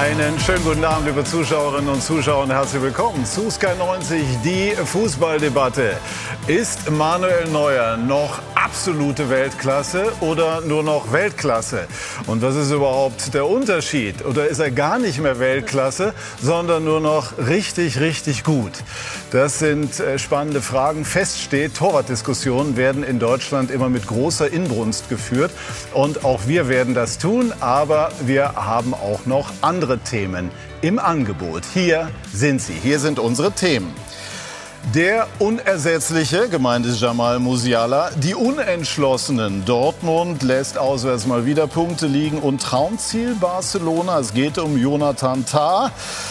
Einen schönen guten Abend, liebe Zuschauerinnen und Zuschauer, und herzlich willkommen zu Sky 90, die Fußballdebatte. Ist Manuel Neuer noch absolute Weltklasse oder nur noch Weltklasse? Und was ist überhaupt der Unterschied? Oder ist er gar nicht mehr Weltklasse, sondern nur noch richtig, richtig gut? Das sind spannende Fragen. Fest steht, Torwartdiskussionen werden in Deutschland immer mit großer Inbrunst geführt. Und auch wir werden das tun, aber wir haben auch noch andere Themen im Angebot. Hier sind sie, hier sind unsere Themen. Der Unersetzliche, gemeint ist Jamal Musiala, die Unentschlossenen. Dortmund lässt auswärts mal wieder Punkte liegen und Traumziel Barcelona. Es geht um Jonathan Tah.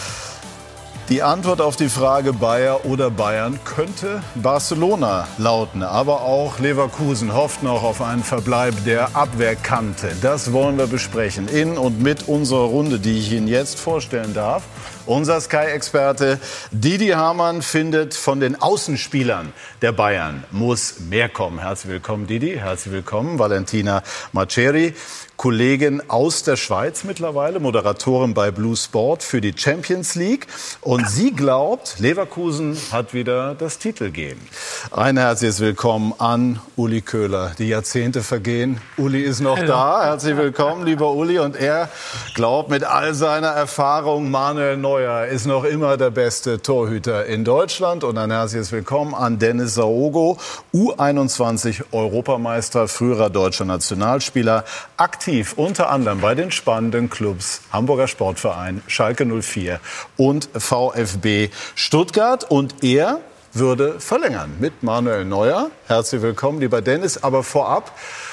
Die Antwort auf die Frage Bayer oder Bayern könnte Barcelona lauten. Aber auch Leverkusen hofft noch auf einen Verbleib der Abwehrkante. Das wollen wir besprechen in und mit unserer Runde, die ich Ihnen jetzt vorstellen darf. Unser Sky-Experte Didi Hamann findet, von den Außenspielern der Bayern muss mehr kommen. Herzlich willkommen, Didi. Herzlich willkommen, Valentina Maceri. Kollegin aus der Schweiz mittlerweile, Moderatorin bei Blue Sport für die Champions League. Und sie glaubt, Leverkusen hat wieder das Titelgehen. Ein herzliches Willkommen an Uli Köhler. Die Jahrzehnte vergehen. Uli ist noch da. Herzlich willkommen, lieber Uli. Und er glaubt mit all seiner Erfahrung, Manuel Neuer ist noch immer der beste Torhüter in Deutschland. Und ein herzliches Willkommen an Dennis Saogo, U21-Europameister, früherer deutscher Nationalspieler, aktiv unter anderem bei den spannenden Clubs Hamburger Sportverein, Schalke 04 und VfB Stuttgart. Und er würde verlängern mit Manuel Neuer. Herzlich willkommen, lieber Dennis. Aber vorab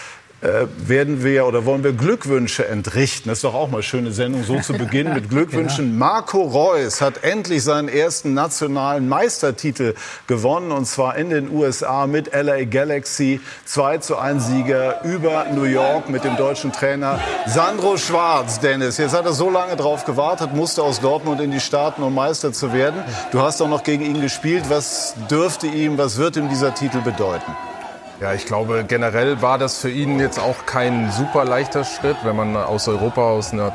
wollen wir Glückwünsche entrichten. Das ist doch auch mal eine schöne Sendung, so zu beginnen mit Glückwünschen. Marco Reus hat endlich seinen ersten nationalen Meistertitel gewonnen, und zwar in den USA mit LA Galaxy. 2:1 Sieger über New York mit dem deutschen Trainer Sandro Schwarz. Dennis, jetzt hat er so lange drauf gewartet, musste aus Dortmund in die Staaten, um Meister zu werden. Du hast auch noch gegen ihn gespielt. Was wird ihm dieser Titel bedeuten? Ja, ich glaube, generell war das für ihn jetzt auch kein super leichter Schritt, wenn man aus Europa, aus einem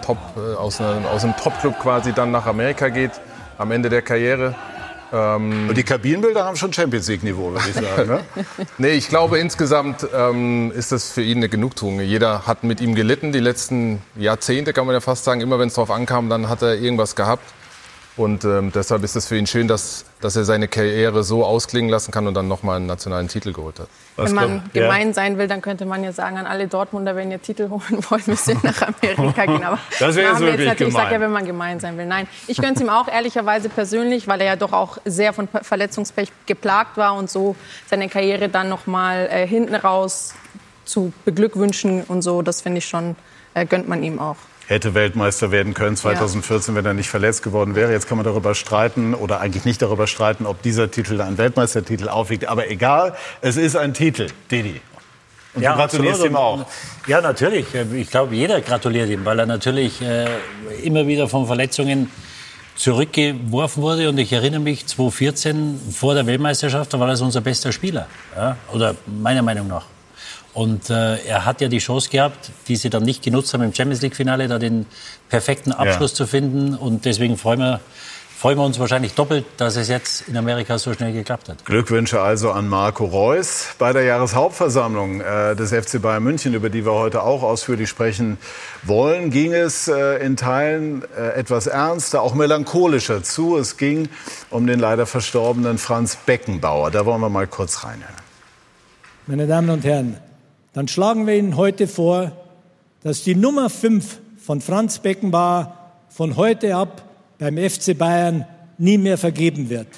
Top-Club quasi dann nach Amerika geht, am Ende der Karriere. Und die Kabinenbilder haben schon Champions-League-Niveau, würde ich sagen, ne? Nee, ich glaube, insgesamt ist das für ihn eine Genugtuung. Jeder hat mit ihm gelitten, die letzten Jahrzehnte, kann man ja fast sagen. Immer wenn es drauf ankam, dann hat er irgendwas gehabt. Und deshalb ist es für ihn schön, dass er seine Karriere so ausklingen lassen kann und dann nochmal einen nationalen Titel geholt hat. Wenn man gemein sein will, dann könnte man ja sagen, an alle Dortmunder, wenn ihr Titel holen wollt, müsst ihr nach Amerika gehen. Aber das wäre jetzt wirklich gemein. Ich sage ja, wenn man gemein sein will. Nein, ich gönne es ihm auch ehrlicherweise persönlich, weil er ja doch auch sehr von Verletzungspech geplagt war und so seine Karriere dann nochmal hinten raus zu beglückwünschen und so, das finde ich schon, gönnt man ihm auch. Hätte Weltmeister werden können 2014, wenn er nicht verletzt geworden wäre. Jetzt kann man darüber streiten oder eigentlich nicht darüber streiten, ob dieser Titel ein Weltmeistertitel aufwiegt. Aber egal, es ist ein Titel, Didi. Und du gratulierst ihm auch. Ja, natürlich. Ich glaube, jeder gratuliert ihm, weil er natürlich immer wieder von Verletzungen zurückgeworfen wurde. Und ich erinnere mich, 2014 vor der Weltmeisterschaft, da war das unser bester Spieler. Ja? Oder meiner Meinung nach. Und er hat ja die Chance gehabt, die sie dann nicht genutzt haben im Champions-League-Finale, da den perfekten Abschluss zu finden. Und deswegen freuen wir uns wahrscheinlich doppelt, dass es jetzt in Amerika so schnell geklappt hat. Glückwünsche also an Marco Reus. Bei der Jahreshauptversammlung des FC Bayern München, über die wir heute auch ausführlich sprechen wollen, ging es in Teilen etwas ernster, auch melancholischer zu. Es ging um den leider verstorbenen Franz Beckenbauer. Da wollen wir mal kurz reinhören. Meine Damen und Herren, dann schlagen wir Ihnen heute vor, dass die Nummer 5 von Franz Beckenbauer von heute ab beim FC Bayern nie mehr vergeben wird.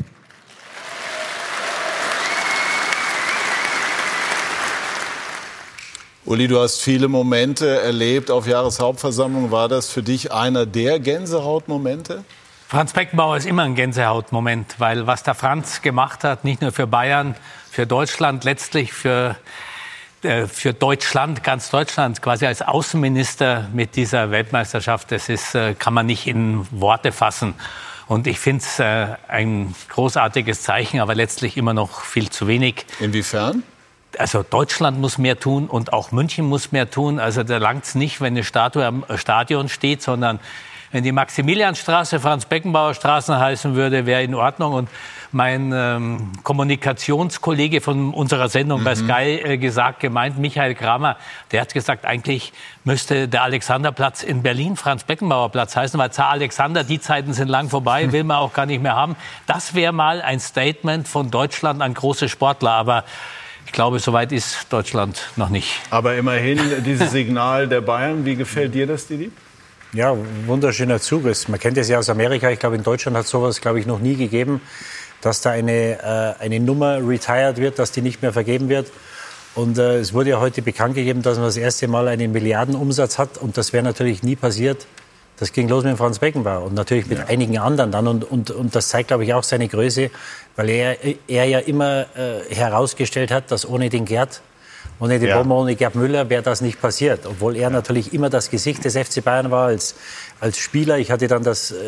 Uli, du hast viele Momente erlebt auf Jahreshauptversammlung. War das für dich einer der Gänsehautmomente? Franz Beckenbauer ist immer ein Gänsehautmoment, weil was der Franz gemacht hat, nicht nur für Bayern, für Deutschland, letztlich für Deutschland, ganz Deutschland, quasi als Außenminister mit dieser Weltmeisterschaft, das ist, kann man nicht in Worte fassen. Und ich finde es ein großartiges Zeichen, aber letztlich immer noch viel zu wenig. Inwiefern? Also Deutschland muss mehr tun und auch München muss mehr tun. Also da langt es nicht, wenn eine Statue am Stadion steht, sondern Wenn die Maximilianstraße Franz-Beckenbauer-Straße heißen würde, wäre in Ordnung. Und mein Kommunikationskollege von unserer Sendung bei Sky gemeint, Michael Kramer, der hat gesagt, eigentlich müsste der Alexanderplatz in Berlin Franz-Beckenbauer-Platz heißen, weil Zar Alexander, die Zeiten sind lang vorbei, will man auch gar nicht mehr haben. Das wäre mal ein Statement von Deutschland an große Sportler, aber ich glaube, so weit ist Deutschland noch nicht. Aber immerhin dieses Signal der Bayern, wie gefällt dir das, Didi? Ja, wunderschöner Zug ist. Man kennt es ja aus Amerika. Ich glaube, in Deutschland hat es sowas, glaube ich, noch nie gegeben, dass da eine Nummer retired wird, dass die nicht mehr vergeben wird. Und es wurde ja heute bekannt gegeben, dass man das erste Mal einen Milliardenumsatz hat. Und das wäre natürlich nie passiert. Das ging los mit Franz Beckenbauer und natürlich mit einigen anderen dann. Und das zeigt, glaube ich, auch seine Größe, weil er ja immer herausgestellt hat, dass ohne den Gerd, ohne die Bombe, ohne Gerd Müller wäre das nicht passiert. Obwohl er natürlich immer das Gesicht des FC Bayern war als Spieler. Ich hatte dann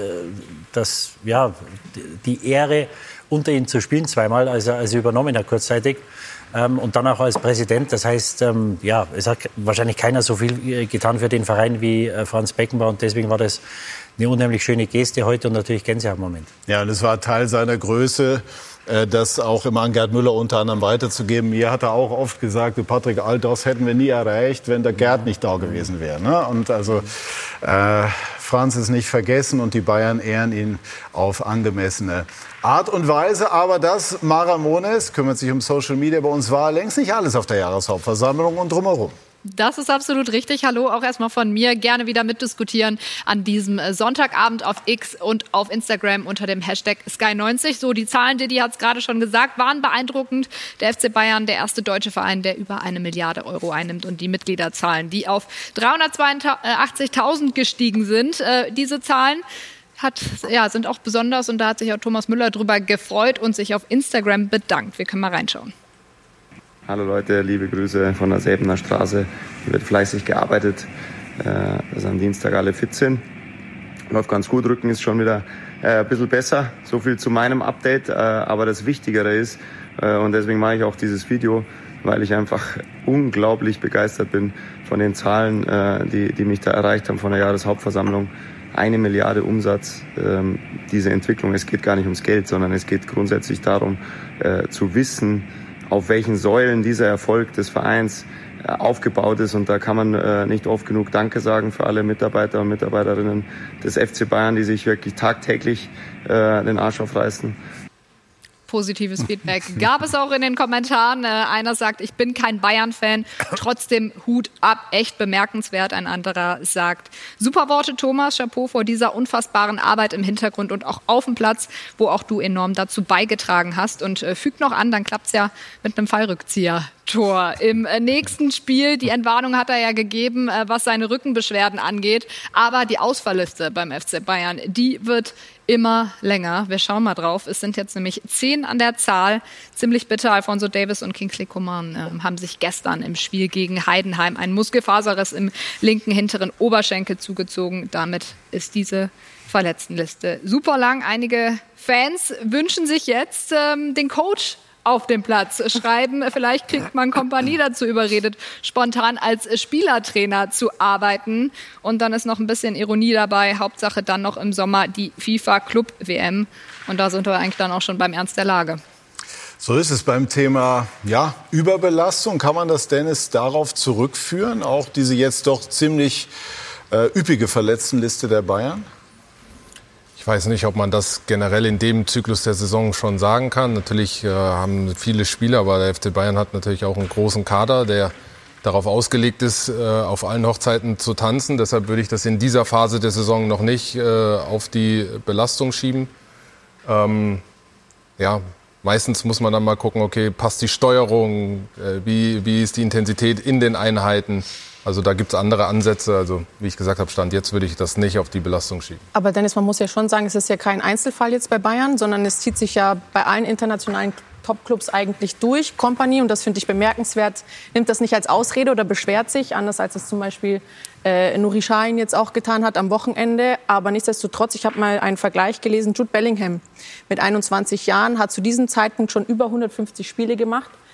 die Ehre, unter ihm zu spielen zweimal, als er übernommen hat kurzzeitig. Und dann auch als Präsident. Das heißt, es hat wahrscheinlich keiner so viel getan für den Verein wie Franz Beckenbauer. Und deswegen war das eine unheimlich schöne Geste heute und natürlich Gänsehautmoment. Ja, und es war Teil seiner Größe, das auch immer an Gerd Müller unter anderem weiterzugeben. Mir hat er auch oft gesagt, du Patrick, all das hätten wir nie erreicht, wenn der Gerd nicht da gewesen wäre. Ne? Und also Franz ist nicht vergessen und die Bayern ehren ihn auf angemessene Art und Weise. Aber das, Mara Mones, kümmert sich um Social Media, bei uns war längst nicht alles auf der Jahreshauptversammlung und drumherum. Das ist absolut richtig. Hallo, auch erstmal von mir. Gerne wieder mitdiskutieren an diesem Sonntagabend auf X und auf Instagram unter dem Hashtag Sky90. So, die Zahlen, Didi hat es gerade schon gesagt, waren beeindruckend. Der FC Bayern, der erste deutsche Verein, der über 1 Milliarde Euro einnimmt. Und die Mitgliederzahlen, die auf 382.000 gestiegen sind. Diese Zahlen sind auch besonders. Und da hat sich auch Thomas Müller drüber gefreut und sich auf Instagram bedankt. Wir können mal reinschauen. Hallo Leute, liebe Grüße von der Säbener Straße. Hier wird fleißig gearbeitet, dass am Dienstag alle fit sind. Läuft ganz gut, Rücken ist schon wieder ein bisschen besser. So viel zu meinem Update. Aber das Wichtigere ist, und deswegen mache ich auch dieses Video, weil ich einfach unglaublich begeistert bin von den Zahlen, die mich da erreicht haben von der Jahreshauptversammlung. 1 Milliarde Umsatz, diese Entwicklung. Es geht gar nicht ums Geld, sondern es geht grundsätzlich darum, zu wissen, auf welchen Säulen dieser Erfolg des Vereins aufgebaut ist. Und da kann man nicht oft genug Danke sagen für alle Mitarbeiter und Mitarbeiterinnen des FC Bayern, die sich wirklich tagtäglich den Arsch aufreißen. Positives Feedback gab es auch in den Kommentaren. Einer sagt, ich bin kein Bayern-Fan, trotzdem Hut ab, echt bemerkenswert. Ein anderer sagt, super Worte, Thomas, Chapeau vor dieser unfassbaren Arbeit im Hintergrund und auch auf dem Platz, wo auch du enorm dazu beigetragen hast. Und fügt noch an, dann klappt's ja mit einem Fallrückzieher-Tor im nächsten Spiel. Die Entwarnung hat er ja gegeben, was seine Rückenbeschwerden angeht. Aber die Ausfallliste beim FC Bayern, die wird immer länger. Wir schauen mal drauf. Es sind jetzt nämlich 10 an der Zahl. Ziemlich bitter. Alphonso Davies und Kingsley Coman haben sich gestern im Spiel gegen Heidenheim einen Muskelfaserriss im linken hinteren Oberschenkel zugezogen. Damit ist diese Verletztenliste super lang. Einige Fans wünschen sich jetzt den Coach auf dem Platz, schreiben, vielleicht kriegt man Kompanie dazu überredet, spontan als Spielertrainer zu arbeiten. Und dann ist noch ein bisschen Ironie dabei. Hauptsache dann noch im Sommer die FIFA-Club-WM. Und da sind wir eigentlich dann auch schon beim Ernst der Lage. So ist es beim Thema Überbelastung. Kann man das, Dennis, darauf zurückführen? Auch diese jetzt doch ziemlich üppige Verletztenliste der Bayern? Ich weiß nicht, ob man das generell in dem Zyklus der Saison schon sagen kann. Natürlich haben viele Spieler, aber der FC Bayern hat natürlich auch einen großen Kader, der darauf ausgelegt ist, auf allen Hochzeiten zu tanzen. Deshalb würde ich das in dieser Phase der Saison noch nicht auf die Belastung schieben. Meistens muss man dann mal gucken, okay, passt die Steuerung, wie ist die Intensität in den Einheiten. Also da gibt es andere Ansätze. Also wie ich gesagt habe, Stand jetzt würde ich das nicht auf die Belastung schieben. Aber Dennis, man muss ja schon sagen, es ist ja kein Einzelfall jetzt bei Bayern, sondern es zieht sich ja bei allen internationalen Topclubs eigentlich durch. Kompanie, und das finde ich bemerkenswert, nimmt das nicht als Ausrede oder beschwert sich, anders als es zum Beispiel Nuri Sahin jetzt auch getan hat am Wochenende. Aber nichtsdestotrotz, ich habe mal einen Vergleich gelesen, Jude Bellingham mit 21 Jahren hat zu diesem Zeitpunkt schon über 150 Spiele gemacht.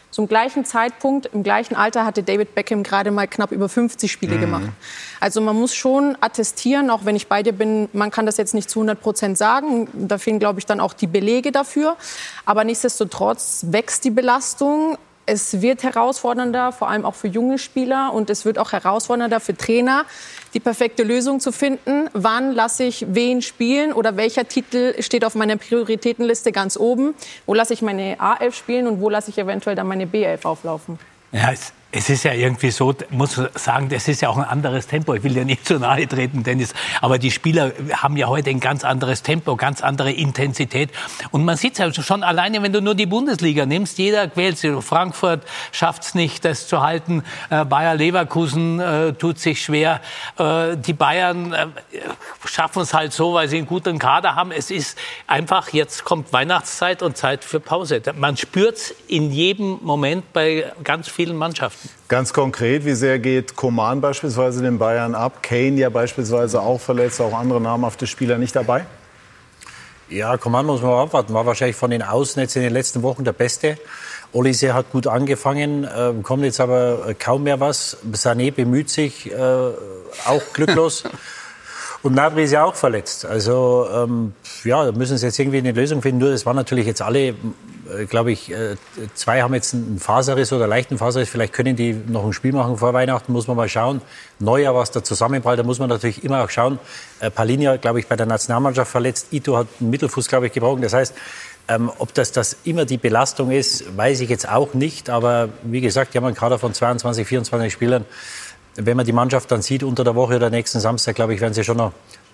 Zum gleichen Zeitpunkt, im gleichen Alter hatte David Beckham gerade mal knapp über 50 Spiele gemacht. Also man muss schon attestieren, auch wenn ich bei dir bin, man kann das jetzt nicht zu 100% sagen. Da fehlen, glaube ich, dann auch die Belege dafür. Aber nichtsdestotrotz wächst die Belastung. Es wird herausfordernder, vor allem auch für junge Spieler. Und es wird auch herausfordernder für Trainer, die perfekte Lösung zu finden. Wann lasse ich wen spielen oder welcher Titel steht auf meiner Prioritätenliste ganz oben? Wo lasse ich meine A11 spielen und wo lasse ich eventuell dann meine B11 auflaufen? Ja, es ist ja irgendwie so, muss sagen, das ist ja auch ein anderes Tempo. Ich will dir nicht zu nahe treten, Dennis, aber die Spieler haben ja heute ein ganz anderes Tempo, ganz andere Intensität. Und man sieht es ja schon alleine, wenn du nur die Bundesliga nimmst, jeder quält sich. Frankfurt schafft es nicht, das zu halten. Bayer Leverkusen tut sich schwer. Die Bayern schaffen es halt so, weil sie einen guten Kader haben. Es ist einfach, jetzt kommt Weihnachtszeit und Zeit für Pause. Man spürt es in jedem Moment bei ganz vielen Mannschaften. Ganz konkret, wie sehr geht Coman beispielsweise den Bayern ab? Kane ja beispielsweise auch verletzt, auch andere namhafte Spieler nicht dabei? Ja, Coman muss man abwarten. War wahrscheinlich von den Außen jetzt in den letzten Wochen der Beste. Olise hat gut angefangen, kommt jetzt aber kaum mehr was. Sané bemüht sich, auch glücklos. Und Gnabry ist ja auch verletzt. Also ja, da müssen sie jetzt irgendwie eine Lösung finden. Nur das waren natürlich jetzt alle, glaube ich, 2 haben jetzt einen Faserriss oder leichten Faserriss. Vielleicht können die noch ein Spiel machen vor Weihnachten, muss man mal schauen. Neujahr, was da zusammenprallt, da muss man natürlich immer auch schauen. Palinja, glaube ich, bei der Nationalmannschaft verletzt. Ito hat einen Mittelfuß, glaube ich, gebrochen. Das heißt, ob das immer die Belastung ist, weiß ich jetzt auch nicht. Aber wie gesagt, die haben einen Kader von 22, 24 Spielern. Wenn man die Mannschaft dann sieht unter der Woche oder nächsten Samstag, glaube ich, werden sie schon noch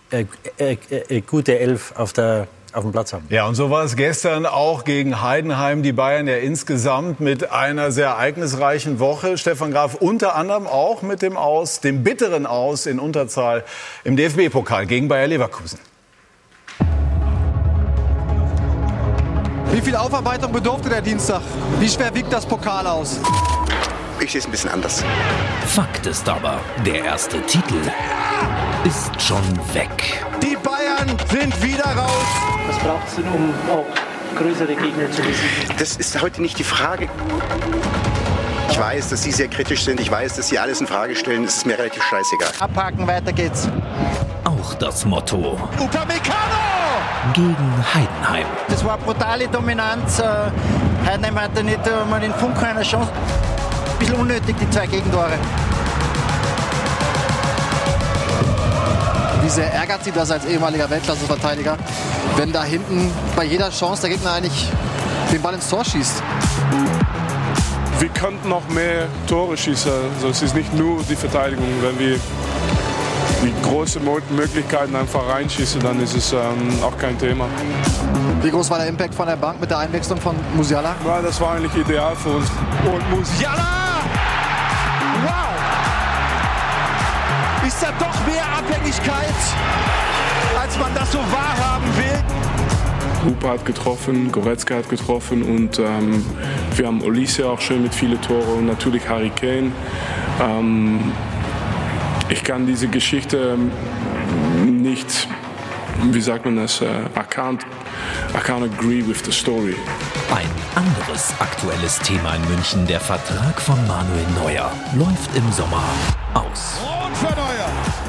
gute 11 auf dem Platz haben. Ja, und so war es gestern auch gegen Heidenheim. Die Bayern ja insgesamt mit einer sehr ereignisreichen Woche. Stefan Graf unter anderem auch mit dem bitteren Aus in Unterzahl im DFB-Pokal gegen Bayer Leverkusen. Wie viel Aufarbeitung bedurfte der Dienstag? Wie schwer wiegt das Pokal aus? Ich sehe es ein bisschen anders. Fakt ist aber, der erste Titel ist schon weg. Die Bayern sind wieder raus. Was braucht es denn, um auch größere Gegner zu besiegen? Das ist heute nicht die Frage. Ich weiß, dass Sie sehr kritisch sind. Ich weiß, dass Sie alles in Frage stellen. Es ist mir relativ scheißegal. Abhaken, weiter geht's. Auch das Motto Upamecano! Gegen Heidenheim. Das war brutale Dominanz. Heidenheim hatte nicht mal den Funken einer Chance. Ein bisschen unnötig, die 2 Gegentore. Wie sehr ärgert Sie das als ehemaliger Weltklasseverteidiger, wenn da hinten bei jeder Chance der Gegner eigentlich den Ball ins Tor schießt? Wir könnten noch mehr Tore schießen. Also es ist nicht nur die Verteidigung. Wenn wir die großen Möglichkeiten einfach reinschießen, dann ist es auch kein Thema. Wie groß war der Impact von der Bank mit der Einwechslung von Musiala? Ja, das war eigentlich ideal für uns. Und Musiala! Wow! Ist da doch mehr Abhängigkeit, als man das so wahrhaben will? Hupe hat getroffen, Goretzka hat getroffen und wir haben Olise auch schön mit vielen Toren und natürlich Harry Kane. Ich kann diese Geschichte nicht, wie sagt man das, I can't agree with the story. Ein anderes aktuelles Thema in München, der Vertrag von Manuel Neuer, läuft im Sommer aus. Und für Neuer!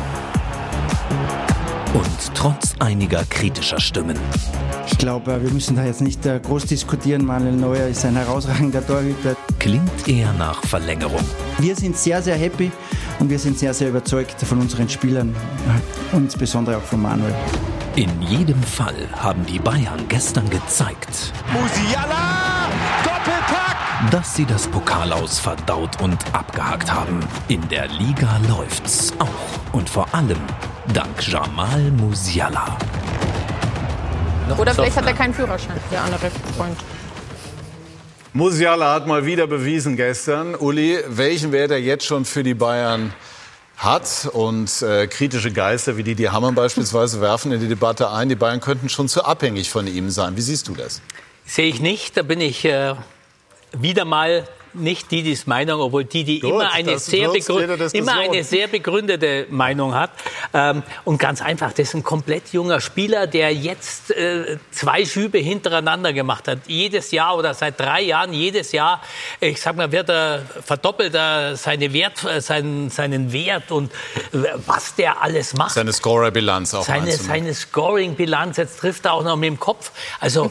Und trotz einiger kritischer Stimmen. Ich glaube, wir müssen da jetzt nicht groß diskutieren. Manuel Neuer ist ein herausragender Torhüter. Klingt eher nach Verlängerung. Wir sind sehr, sehr happy und wir sind sehr, sehr überzeugt von unseren Spielern und insbesondere auch von Manuel. In jedem Fall haben die Bayern gestern gezeigt, Musiala! Doppelpack! dass sie das Pokal aus verdaut und abgehakt haben. In der Liga läuft's auch. Und vor allem dank Jamal Musiala. Oder vielleicht hat er keinen Führerschein, der andere Freund. Musiala hat mal wieder bewiesen gestern, Uli, welchen Wert er jetzt schon für die Bayern hat. Und kritische Geister wie die Hamann beispielsweise werfen in die Debatte ein, die Bayern könnten schon zu abhängig von ihm sein. Wie siehst du das? Sehe ich nicht. Da bin ich wieder mal nicht Didis Meinung, obwohl Didi Gut, immer eine sehr begründete Meinung hat. Und ganz einfach, das ist ein komplett junger Spieler, der jetzt 2 Schübe hintereinander gemacht hat. Jedes Jahr oder seit 3 Jahren, jedes Jahr, ich sag mal, verdoppelt er seinen Wert und was der alles macht. Seine Scorerbilanz auch. Seine Scoring-Bilanz, jetzt trifft er auch noch mit dem Kopf. Also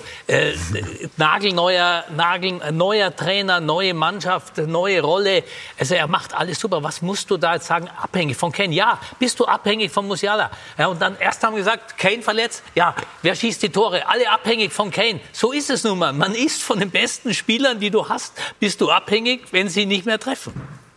neuer Trainer, neue Mannschaft, neue Rolle. Also er macht alles super. Was musst du da jetzt sagen? Abhängig von Kane? Ja, bist du abhängig von Musiala? Ja, und dann erst haben wir gesagt, Kane verletzt. Ja, wer schießt die Tore? Alle abhängig von Kane. So ist es nun mal. Man ist von den besten Spielern, die du hast, bist du abhängig, wenn sie nicht mehr treffen.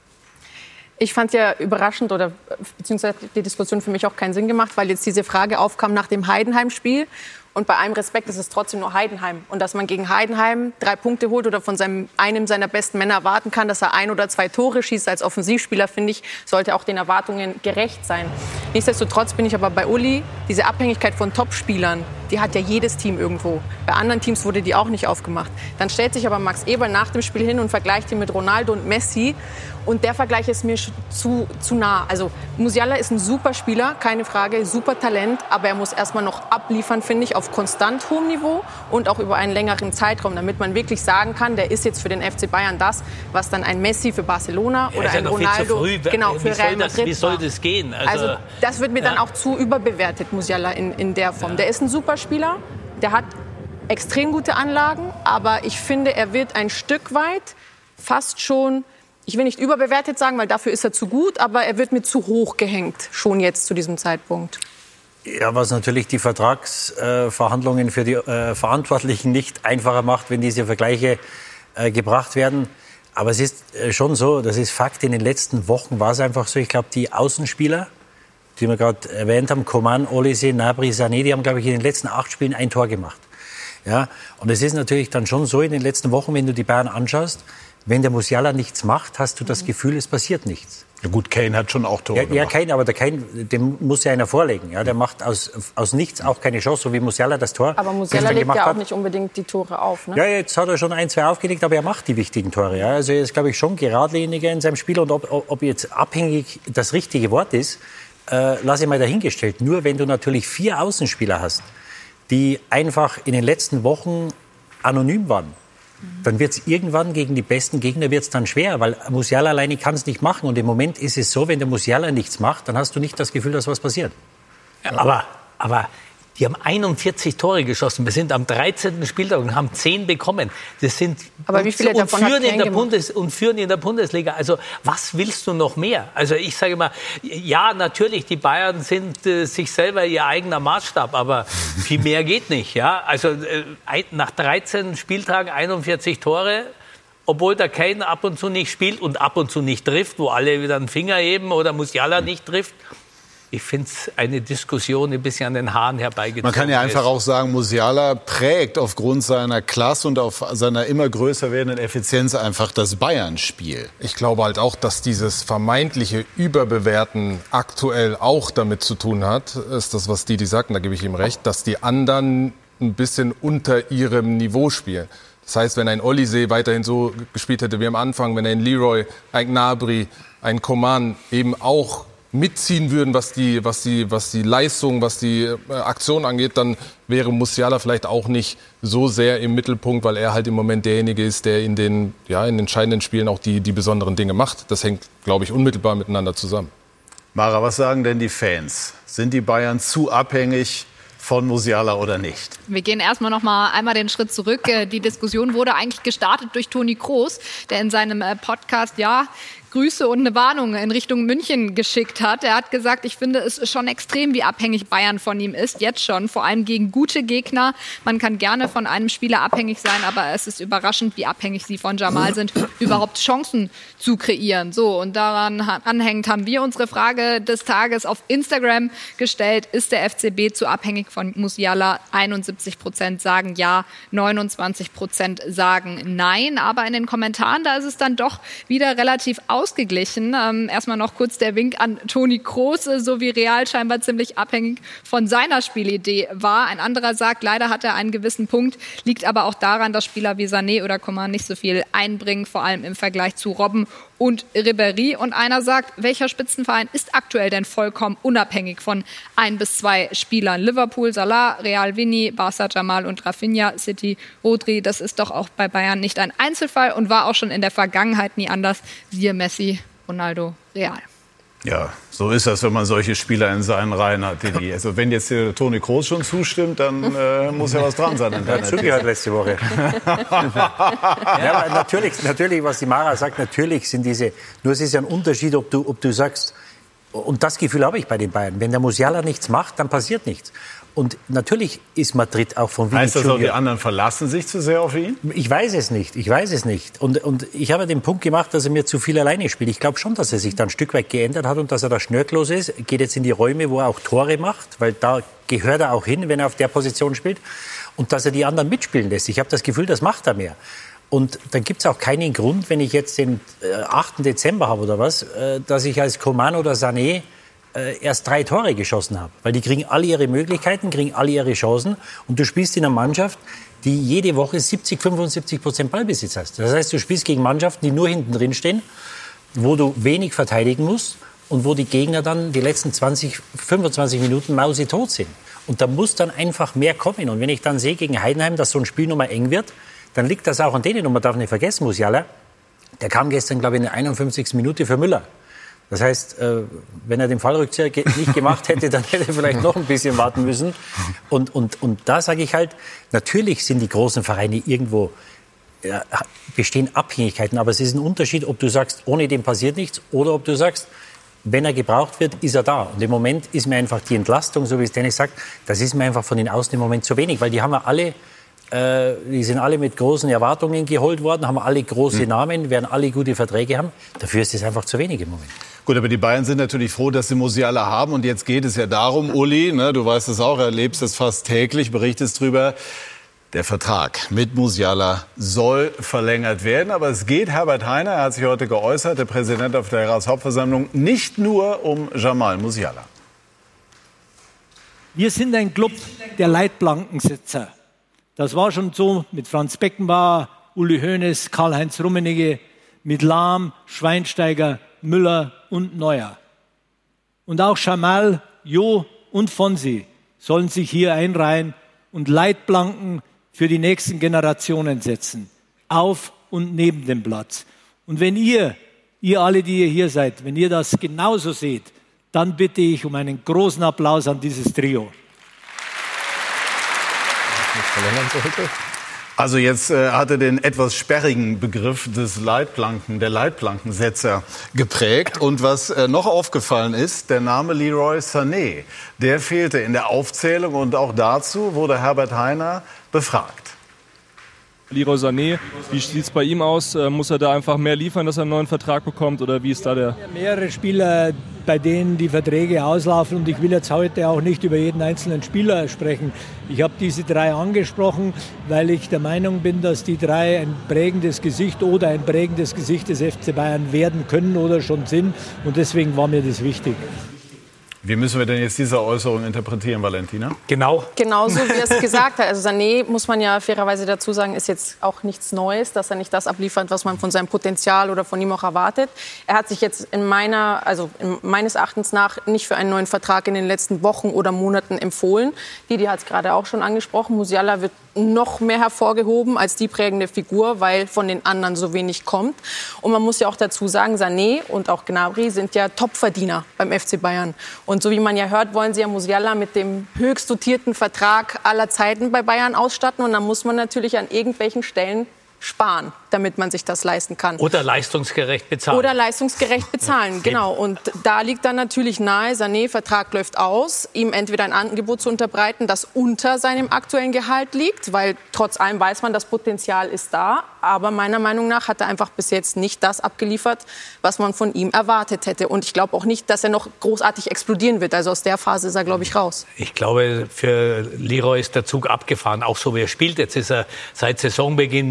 Ich fand es ja überraschend oder beziehungsweise die Diskussion für mich auch keinen Sinn gemacht, weil jetzt diese Frage aufkam nach dem Heidenheim-Spiel. Und bei allem Respekt ist es trotzdem nur Heidenheim. Und dass man gegen Heidenheim 3 Punkte holt oder von einem seiner besten Männer erwarten kann, dass er 1 oder 2 Tore schießt als Offensivspieler, finde ich, sollte auch den Erwartungen gerecht sein. Nichtsdestotrotz bin ich aber bei Uli, diese Abhängigkeit von Topspielern, die hat ja jedes Team irgendwo. Bei anderen Teams wurde die auch nicht aufgemacht. Dann stellt sich aber Max Eberl nach dem Spiel hin und vergleicht ihn mit Ronaldo und Messi. Und der Vergleich ist mir zu nah. Also Musiala ist ein super Spieler, keine Frage, super Talent. Aber er muss erstmal noch abliefern, finde ich, auf konstant hohem Niveau und auch über einen längeren Zeitraum, damit man wirklich sagen kann, der ist jetzt für den FC Bayern das, was dann ein Messi für Barcelona oder ein Ronaldo für Real Madrid Wie soll das gehen? Also das wird mir dann auch zu überbewertet, Musiala in der Form. Ja. Der ist ein super Spieler, der hat extrem gute Anlagen, aber ich finde, er wird ein Stück weit fast schon, ich will nicht überbewertet sagen, weil dafür ist er zu gut, aber er wird mir zu hoch gehängt, schon jetzt zu diesem Zeitpunkt. Ja, was natürlich die Vertragsverhandlungen für die Verantwortlichen nicht einfacher macht, wenn diese Vergleiche gebracht werden. Aber es ist schon so, das ist Fakt, in den letzten Wochen war es einfach so, ich glaube, die Außenspieler, die wir gerade erwähnt haben, Coman, Olise, Gnabry, Sané, die haben, glaube ich, in den letzten 8 Spielen 1 Tor gemacht. Ja, und es ist natürlich dann schon so in den letzten Wochen, wenn du die Bayern anschaust, wenn der Musiala nichts macht, hast du das Gefühl, es passiert nichts. Ja gut, Kane hat schon auch Tore gemacht. Ja, Kane, aber der Kane, dem muss ja einer vorlegen. Ja, der macht aus nichts auch keine Chance, so wie Musiala das Tor. Aber Musiala legt ja auch nicht unbedingt die Tore auf, ne? Ja, jetzt hat er schon 1, 2 aufgelegt, aber er macht die wichtigen Tore. Ja. Also er ist, glaube ich, schon geradliniger in seinem Spiel. Und ob jetzt abhängig das richtige Wort ist, lasse ich mal dahingestellt. Nur wenn du natürlich 4 Außenspieler hast, die einfach in den letzten Wochen anonym waren, dann wird es irgendwann gegen die besten Gegner wird's dann schwer, weil Musiala alleine kann es nicht machen. Und im Moment ist es so, wenn der Musiala nichts macht, dann hast du nicht das Gefühl, dass was passiert. Ja, aber die haben 41 Tore geschossen. Wir sind am 13. Spieltag und haben 10 bekommen. Das sind aber wie viele davon führen in der Bundesliga. Also was willst du noch mehr? Also ich sage mal, ja, natürlich, die Bayern sind sich selber ihr eigener Maßstab, aber viel mehr geht nicht. Ja? Also nach 13 Spieltagen 41 Tore, obwohl der Kane ab und zu nicht spielt und ab und zu nicht trifft, wo alle wieder einen Finger heben oder Musiala nicht trifft. Ich finde es eine Diskussion ein bisschen an den Haaren herbeigezogen. Man kann ja einfach auch sagen, Musiala prägt aufgrund seiner Klasse und auf seiner immer größer werdenden Effizienz einfach das Bayern-Spiel. Ich glaube halt auch, dass dieses vermeintliche Überbewerten aktuell auch damit zu tun hat, ist das, was Didi sagt, und da gebe ich ihm recht, dass die anderen ein bisschen unter ihrem Niveau spielen. Das heißt, wenn ein Olise weiterhin so gespielt hätte wie am Anfang, wenn ein Leroy, ein Gnabry, ein Coman eben auch mitziehen würden, was die Leistung, was die Aktion angeht, dann wäre Musiala vielleicht auch nicht so sehr im Mittelpunkt, weil er halt im Moment derjenige ist, der in den entscheidenden Spielen auch die besonderen Dinge macht. Das hängt, glaube ich, unmittelbar miteinander zusammen. Mara, was sagen denn die Fans? Sind die Bayern zu abhängig von Musiala oder nicht? Wir gehen erstmal noch mal einmal den Schritt zurück. Die Diskussion wurde eigentlich gestartet durch Toni Kroos, der in seinem Podcast Grüße und eine Warnung in Richtung München geschickt hat. Er hat gesagt, ich finde es schon extrem, wie abhängig Bayern von ihm ist, jetzt schon, vor allem gegen gute Gegner. Man kann gerne von einem Spieler abhängig sein, aber es ist überraschend, wie abhängig sie von Jamal sind, überhaupt Chancen zu kreieren. So, und daran anhängend haben wir unsere Frage des Tages auf Instagram gestellt. Ist der FCB zu abhängig von Musiala? 71% sagen ja, 29% sagen nein. Aber in den Kommentaren, da ist es dann doch wieder relativ ausgeglichen. ausgeglichen. Erstmal noch kurz der Wink an Toni Kroos, so wie Real scheinbar ziemlich abhängig von seiner Spielidee war. Ein anderer sagt, leider hat er einen gewissen Punkt, liegt aber auch daran, dass Spieler wie Sané oder Coman nicht so viel einbringen, vor allem im Vergleich zu Robben und Ribéry. Und einer sagt, welcher Spitzenverein ist aktuell denn vollkommen unabhängig von 1 bis 2 Spielern? Liverpool, Salah, Real, Vini, Barca, Jamal und Rafinha, City, Rodri. Das ist doch auch bei Bayern nicht ein Einzelfall und war auch schon in der Vergangenheit nie anders. Siehe Messi, Ronaldo, Real. Ja, so ist das, wenn man solche Spieler in seinen Reihen hat. Also wenn jetzt Toni Kroos schon zustimmt, dann muss ja was dran sein. Er hat zugehört letzte Woche. Ja, aber natürlich, was die Mara sagt, natürlich sind diese... Nur es ist ja ein Unterschied, ob du sagst... Und das Gefühl habe ich bei den Bayern. Wenn der Musiala nichts macht, dann passiert nichts. Und natürlich ist Madrid auch von Vinicius. Heißt das auch, die anderen verlassen sich zu sehr auf ihn? Ich weiß es nicht. Und ich habe den Punkt gemacht, dass er mir zu viel alleine spielt. Ich glaube schon, dass er sich da ein Stück weit geändert hat und dass er da schnörkellos ist. Geht jetzt in die Räume, wo er auch Tore macht, weil da gehört er auch hin, wenn er auf der Position spielt. Und dass er die anderen mitspielen lässt. Ich habe das Gefühl, das macht er mehr. Und dann gibt es auch keinen Grund, wenn ich jetzt den 8. Dezember habe oder was, dass ich als Coman oder Sané erst 3 Tore geschossen habe. Weil die kriegen alle ihre Möglichkeiten, kriegen alle ihre Chancen. Und du spielst in einer Mannschaft, die jede Woche 70-75% Ballbesitz hast. Das heißt, du spielst gegen Mannschaften, die nur hinten drin stehen, wo du wenig verteidigen musst und wo die Gegner dann die letzten 20-25 Minuten mausetot sind. Und da muss dann einfach mehr kommen. Und wenn ich dann sehe gegen Heidenheim, dass so ein Spiel nochmal eng wird, dann liegt das auch an denen. Und man darf nicht vergessen, Musiala, der kam gestern, glaube ich, in der 51. Minute für Müller. Das heißt, wenn er den Fallrückzieher nicht gemacht hätte, dann hätte er vielleicht noch ein bisschen warten müssen. Und da sage ich halt, natürlich sind die großen Vereine irgendwo, bestehen Abhängigkeiten. Aber es ist ein Unterschied, ob du sagst, ohne den passiert nichts, oder ob du sagst, wenn er gebraucht wird, ist er da. Und im Moment ist mir einfach die Entlastung, so wie es Dennis sagt, das ist mir einfach von den Außen im Moment zu wenig. Weil die haben ja alle... Die sind alle mit großen Erwartungen geholt worden, haben alle große Namen, werden alle gute Verträge haben. Dafür ist es einfach zu wenig im Moment. Gut, aber die Bayern sind natürlich froh, dass sie Musiala haben. Und jetzt geht es ja darum, Uli, ne, du weißt es auch, erlebst es fast täglich, berichtest drüber. Der Vertrag mit Musiala soll verlängert werden. Aber es geht Herbert Hainer, er hat sich heute geäußert, der Präsident auf der Ratshauptversammlung, nicht nur um Jamal Musiala. Wir sind ein Club der Leitplankensetzer. Das war schon so mit Franz Beckenbauer, Uli Hoeneß, Karl-Heinz Rummenigge, mit Lahm, Schweinsteiger, Müller und Neuer. Und auch Jamal, Jo und Fonsi sollen sich hier einreihen und Leitplanken für die nächsten Generationen setzen. Auf und neben dem Platz. Und wenn ihr alle, die ihr hier seid, wenn ihr das genauso seht, dann bitte ich um einen großen Applaus an dieses Trio. Also jetzt hat er den etwas sperrigen Begriff der Leitplankensetzer geprägt. Und was noch aufgefallen ist, der Name Leroy Sané, der fehlte in der Aufzählung. Und auch dazu wurde Herbert Hainer befragt. Leroy Sané, wie sieht es bei ihm aus? Muss er da einfach mehr liefern, dass er einen neuen Vertrag bekommt? Oder wie ist da der... Mehrere Spieler, bei denen die Verträge auslaufen. Und ich will jetzt heute auch nicht über jeden einzelnen Spieler sprechen. Ich habe diese 3 angesprochen, weil ich der Meinung bin, dass die 3 ein prägendes Gesicht des FC Bayern werden können oder schon sind. Und deswegen war mir das wichtig. Wie müssen wir denn jetzt diese Äußerung interpretieren, Valentina? Genauso wie er es gesagt hat. Also Sané, muss man ja fairerweise dazu sagen, ist jetzt auch nichts Neues, dass er nicht das abliefert, was man von seinem Potenzial oder von ihm auch erwartet. Er hat sich jetzt meines Erachtens nach nicht für einen neuen Vertrag in den letzten Wochen oder Monaten empfohlen. Didi hat es gerade auch schon angesprochen. Musiala wird noch mehr hervorgehoben als die prägende Figur, weil von den anderen so wenig kommt. Und man muss ja auch dazu sagen, Sané und auch Gnabry sind ja Topverdiener beim FC Bayern. Und so wie man ja hört, wollen sie ja Musiala mit dem höchst dotierten Vertrag aller Zeiten bei Bayern ausstatten. Und dann muss man natürlich an irgendwelchen Stellen sparen, damit man sich das leisten kann. Oder leistungsgerecht bezahlen. Genau. Und da liegt dann natürlich nahe, Sané, Vertrag läuft aus, ihm entweder ein Angebot zu unterbreiten, das unter seinem aktuellen Gehalt liegt, weil trotz allem weiß man, das Potenzial ist da. Aber meiner Meinung nach hat er einfach bis jetzt nicht das abgeliefert, was man von ihm erwartet hätte. Und ich glaube auch nicht, dass er noch großartig explodieren wird. Also aus der Phase ist er, glaube ich, raus. Ich glaube, für Leroy ist der Zug abgefahren, auch so wie er spielt. Jetzt ist er seit Saisonbeginn mehr oder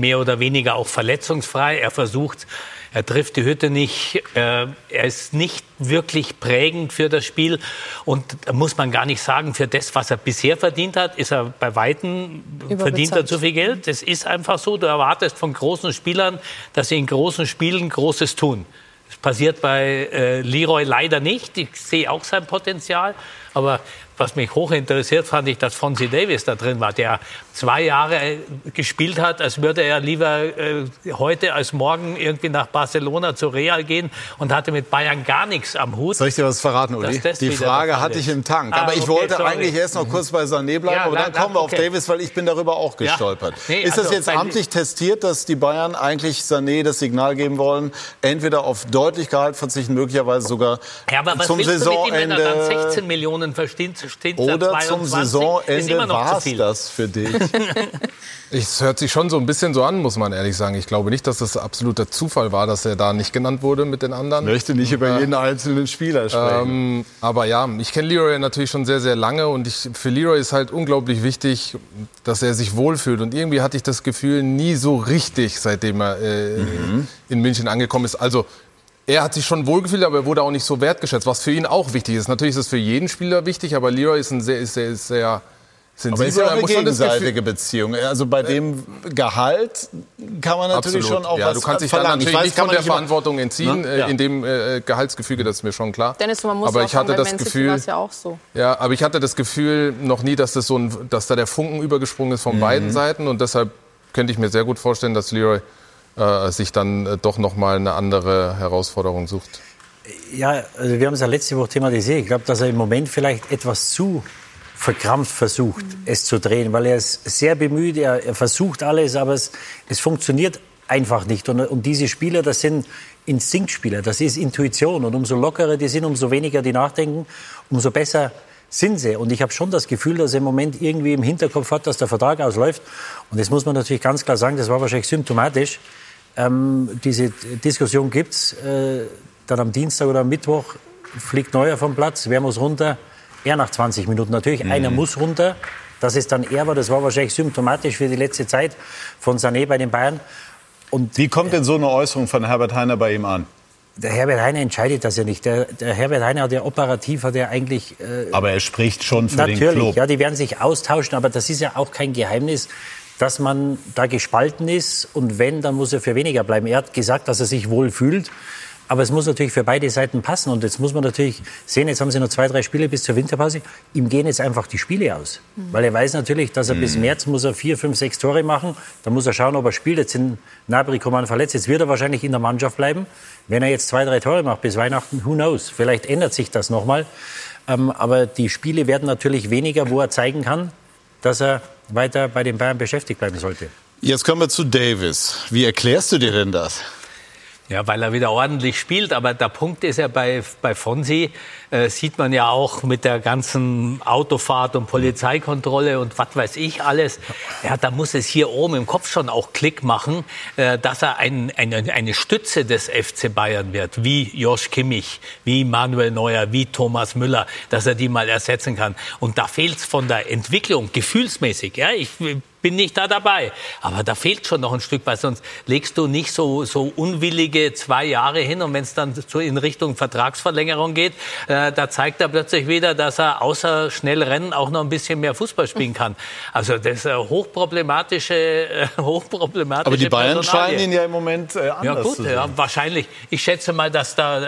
weniger auch verletzungsfrei. Er trifft die Hütte nicht. Er ist nicht wirklich prägend für das Spiel. Und da muss man gar nicht sagen, für das, was er bisher verdient hat, ist er bei Weitem, verdient er zu viel Geld. Das ist einfach so. Du erwartest von großen Spielern, dass sie in großen Spielen Großes tun. Das passiert bei Leroy leider nicht. Ich sehe auch sein Potenzial. Aber was mich hoch interessiert, fand ich, dass Fonzie Davies da drin war, der 2 Jahre gespielt hat, als würde er lieber heute als morgen irgendwie nach Barcelona zu Real gehen und hatte mit Bayern gar nichts am Hut. Soll ich dir was verraten, Uli? Die Frage hatte ich im Tank. Aber ich wollte eigentlich erst noch kurz bei Sané bleiben, aber dann kommen wir auf Davies, weil ich bin darüber auch gestolpert. Nee, ist das jetzt amtlich testiert, dass die Bayern eigentlich Sané das Signal geben wollen, entweder auf deutlich Gehalt verzichten, möglicherweise sogar zum Saisonende? Wenn er dann 16 Millionen verdient, oder zum Saisonende war es das für dich? Es hört sich schon so ein bisschen so an, muss man ehrlich sagen. Ich glaube nicht, dass das absoluter Zufall war, dass er da nicht genannt wurde mit den anderen. Ich möchte nicht über jeden einzelnen Spieler sprechen. Aber ja, ich kenne Leroy natürlich schon sehr, sehr lange. Und für Leroy ist halt unglaublich wichtig, dass er sich wohlfühlt. Und irgendwie hatte ich das Gefühl, nie so richtig, seitdem er in München angekommen ist. Also er hat sich schon wohlgefühlt, aber er wurde auch nicht so wertgeschätzt, was für ihn auch wichtig ist. Natürlich ist es für jeden Spieler wichtig, aber Leroy ist sehr sensibel. Aber es ist ja auch eine gegenseitige Beziehung. Also bei dem Gehalt kann man natürlich schon auch was du kannst dich dann natürlich nicht von der Verantwortung entziehen, in dem Gehaltsgefüge, das ist mir schon klar. Dennis, man muss aber auch ich hatte sagen, das bei Man City Gefühl, war es ja auch so. Ja, aber ich hatte das Gefühl noch nie, dass dass da der Funken übergesprungen ist von beiden Seiten, und deshalb könnte ich mir sehr gut vorstellen, dass Leroy sich dann doch noch mal eine andere Herausforderung sucht. Ja, also wir haben es ja letzte Woche thematisiert. Ich glaube, dass er im Moment vielleicht etwas zu verkrampft versucht, es zu drehen, weil er ist sehr bemüht, er versucht alles, aber es funktioniert einfach nicht. Und diese Spieler, das sind Instinktspieler, das ist Intuition. Und umso lockerer die sind, umso weniger die nachdenken, umso besser sind sie. Und ich habe schon das Gefühl, dass er im Moment irgendwie im Hinterkopf hat, dass der Vertrag ausläuft. Und das muss man natürlich ganz klar sagen, das war wahrscheinlich symptomatisch. Diese Diskussion gibt's. Dann am Dienstag oder am Mittwoch fliegt Neuer vom Platz. Wer muss runter? Er nach 20 Minuten. Natürlich, einer muss runter. Dass es dann er war, das war wahrscheinlich symptomatisch für die letzte Zeit von Sané bei den Bayern. Und wie kommt denn so eine Äußerung von Herbert Hainer bei ihm an? Der Herbert Hainer entscheidet das ja nicht. Der Herbert Hainer hat ja operativ, eigentlich... aber er spricht schon für den Club. Natürlich, ja, die werden sich austauschen, aber das ist ja auch kein Geheimnis, dass man da gespalten ist. Und wenn, dann muss er für weniger bleiben. Er hat gesagt, dass er sich wohl fühlt. Aber es muss natürlich für beide Seiten passen. Und jetzt muss man natürlich sehen, jetzt haben sie noch 2, 3 Spiele bis zur Winterpause. Ihm gehen jetzt einfach die Spiele aus. Weil er weiß natürlich, dass er bis März muss er 4, 5, 6 Tore machen. Dann muss er schauen, ob er spielt. Jetzt sind Gnabry, Coman verletzt. Jetzt wird er wahrscheinlich in der Mannschaft bleiben. Wenn er jetzt 2, 3 Tore macht bis Weihnachten, who knows? Vielleicht ändert sich das nochmal. Aber die Spiele werden natürlich weniger, wo er zeigen kann, dass er weiter bei den Bayern beschäftigt bleiben sollte. Jetzt kommen wir zu Davies. Wie erklärst du dir denn das? Ja, weil er wieder ordentlich spielt. Aber der Punkt ist ja, bei Fonzie sieht man ja auch mit der ganzen Autofahrt und Polizeikontrolle und was weiß ich alles. Ja, da muss es hier oben im Kopf schon auch Klick machen, dass er eine Stütze des FC Bayern wird, wie Josh Kimmich, wie Manuel Neuer, wie Thomas Müller, dass er die mal ersetzen kann. Und da fehlt es von der Entwicklung, gefühlsmäßig. Ja, ich bin nicht da dabei. Aber da fehlt schon noch ein Stück, weil sonst legst du nicht so unwillige 2 Jahre hin. Und wenn es dann so in Richtung Vertragsverlängerung geht, da zeigt er plötzlich wieder, dass er außer schnell rennen auch noch ein bisschen mehr Fußball spielen kann. Also das ist eine hochproblematische Aber die Bayern scheinen ihn ja im Moment anders ja, gut, zu sehen. Ja, wahrscheinlich. Ich schätze mal, dass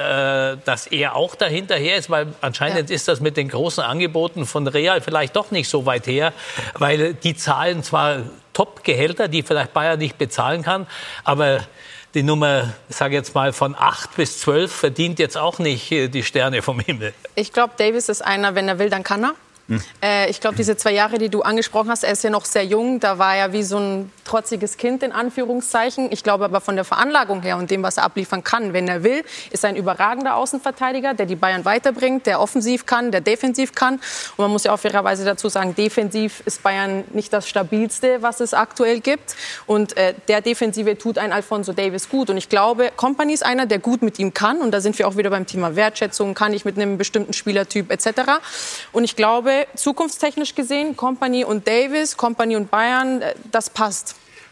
er auch dahinterher ist, weil anscheinend ist das mit den großen Angeboten von Real vielleicht doch nicht so weit her, weil die zahlen zwar Top-Gehälter, die vielleicht Bayern nicht bezahlen kann, aber die Nummer, sage jetzt mal, von 8 bis 12 verdient jetzt auch nicht die Sterne vom Himmel. Ich glaube, Davies ist einer, wenn er will, dann kann er. Ich glaube, diese 2 Jahre, die du angesprochen hast, er ist ja noch sehr jung, da war er wie so ein trotziges Kind in Anführungszeichen. Ich glaube aber von der Veranlagung her und dem, was er abliefern kann, wenn er will, ist er ein überragender Außenverteidiger, der die Bayern weiterbringt, der offensiv kann, der defensiv kann. Und man muss ja auch fairerweise dazu sagen, defensiv ist Bayern nicht das stabilste, was es aktuell gibt. Und der Defensive tut ein Alphonso Davies gut. Und ich glaube, Kompany ist einer, der gut mit ihm kann. Und da sind wir auch wieder beim Thema Wertschätzung, kann ich mit einem bestimmten Spielertyp etc. Und ich glaube, zukunftstechnisch gesehen, Kompany und Davies, Kompany und Bayern, das passt.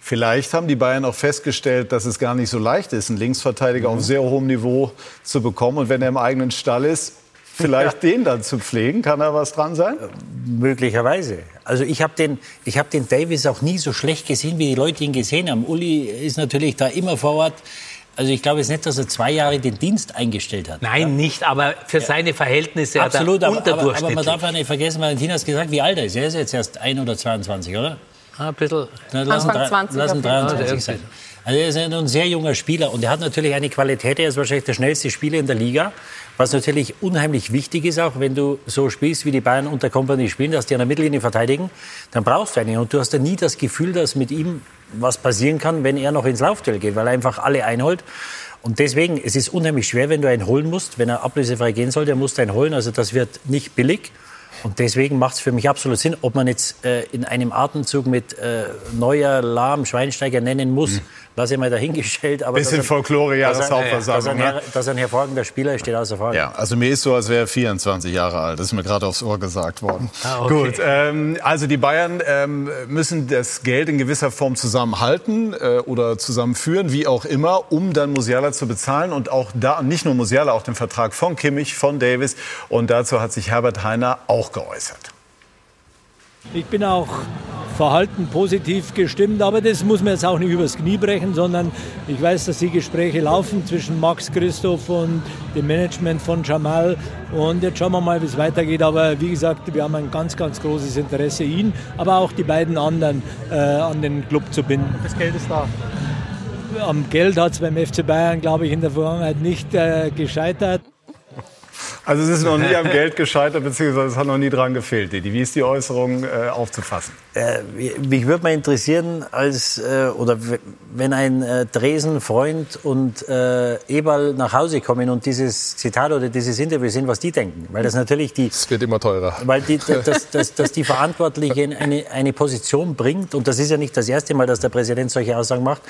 Vielleicht haben die Bayern auch festgestellt, dass es gar nicht so leicht ist, einen Linksverteidiger auf sehr hohem Niveau zu bekommen. Und wenn er im eigenen Stall ist, vielleicht den dann zu pflegen. Kann da was dran sein? Möglicherweise. Also ich hab den Davis auch nie so schlecht gesehen, wie die Leute ihn gesehen haben. Uli ist natürlich da immer vor Ort. Also ich glaube jetzt nicht, dass er 2 Jahre den Dienst eingestellt hat. Nein, nicht, aber für seine Verhältnisse absolut, hat er unterdurchschnittlich. Aber man darf ja nicht vergessen, Valentin hat gesagt, wie alt er ist. Er ist jetzt erst 1 oder 22, oder? Ein bisschen. Anfang 20. Lass ihn 23 sein. Also er ist ein sehr junger Spieler und er hat natürlich eine Qualität. Er ist wahrscheinlich der schnellste Spieler in der Liga, was natürlich unheimlich wichtig ist, auch wenn du so spielst, wie die Bayern unter Kompanie spielen, dass die an der Mittellinie verteidigen, dann brauchst du einen. Und du hast ja nie das Gefühl, dass mit ihm was passieren kann, wenn er noch ins Laufduell geht, weil er einfach alle einholt. Und deswegen, es ist unheimlich schwer, wenn du einen holen musst. Wenn er ablösefrei gehen soll, der muss einen holen. Also das wird nicht billig. Und deswegen macht es für mich absolut Sinn, ob man jetzt in einem Atemzug mit Neuer, Lahm, Schweinsteiger nennen muss. Lass ich mal dahingestellt. Aber bisschen Folklore, Jahreshauptversammlung. Dass er ein hervorragender Spieler ist, steht außer Frage. Ja, also mir ist so, als wäre er 24 Jahre alt. Das ist mir gerade aufs Ohr gesagt worden. Okay. Gut, also die Bayern müssen das Geld in gewisser Form zusammenhalten oder zusammenführen, wie auch immer, um dann Musiala zu bezahlen. Und auch da, nicht nur Musiala, auch den Vertrag von Kimmich, von Davis. Und dazu hat sich Herbert Hainer auch geäußert. Ich bin auch verhalten positiv gestimmt, aber das muss man jetzt auch nicht übers Knie brechen, sondern ich weiß, dass die Gespräche laufen zwischen Max Christoph und dem Management von Jamal und jetzt schauen wir mal, wie es weitergeht, aber wie gesagt, wir haben ein ganz, ganz großes Interesse, ihn, aber auch die beiden anderen an den Club zu binden. Das Geld ist da. Am Geld hat es beim FC Bayern, glaube ich, in der Vergangenheit nicht gescheitert. Also es ist noch nie am Geld gescheitert, beziehungsweise es hat noch nie dran gefehlt. Wie ist die Äußerung aufzufassen? Mich würde mal interessieren, wenn ein Dresen-Freund und Eberl nach Hause kommen und dieses Zitat oder dieses Interview sehen, was die denken. Weil das natürlich es wird immer teurer. Weil dass die Verantwortliche eine Position bringt, und das ist ja nicht das erste Mal, dass der Präsident solche Aussagen macht,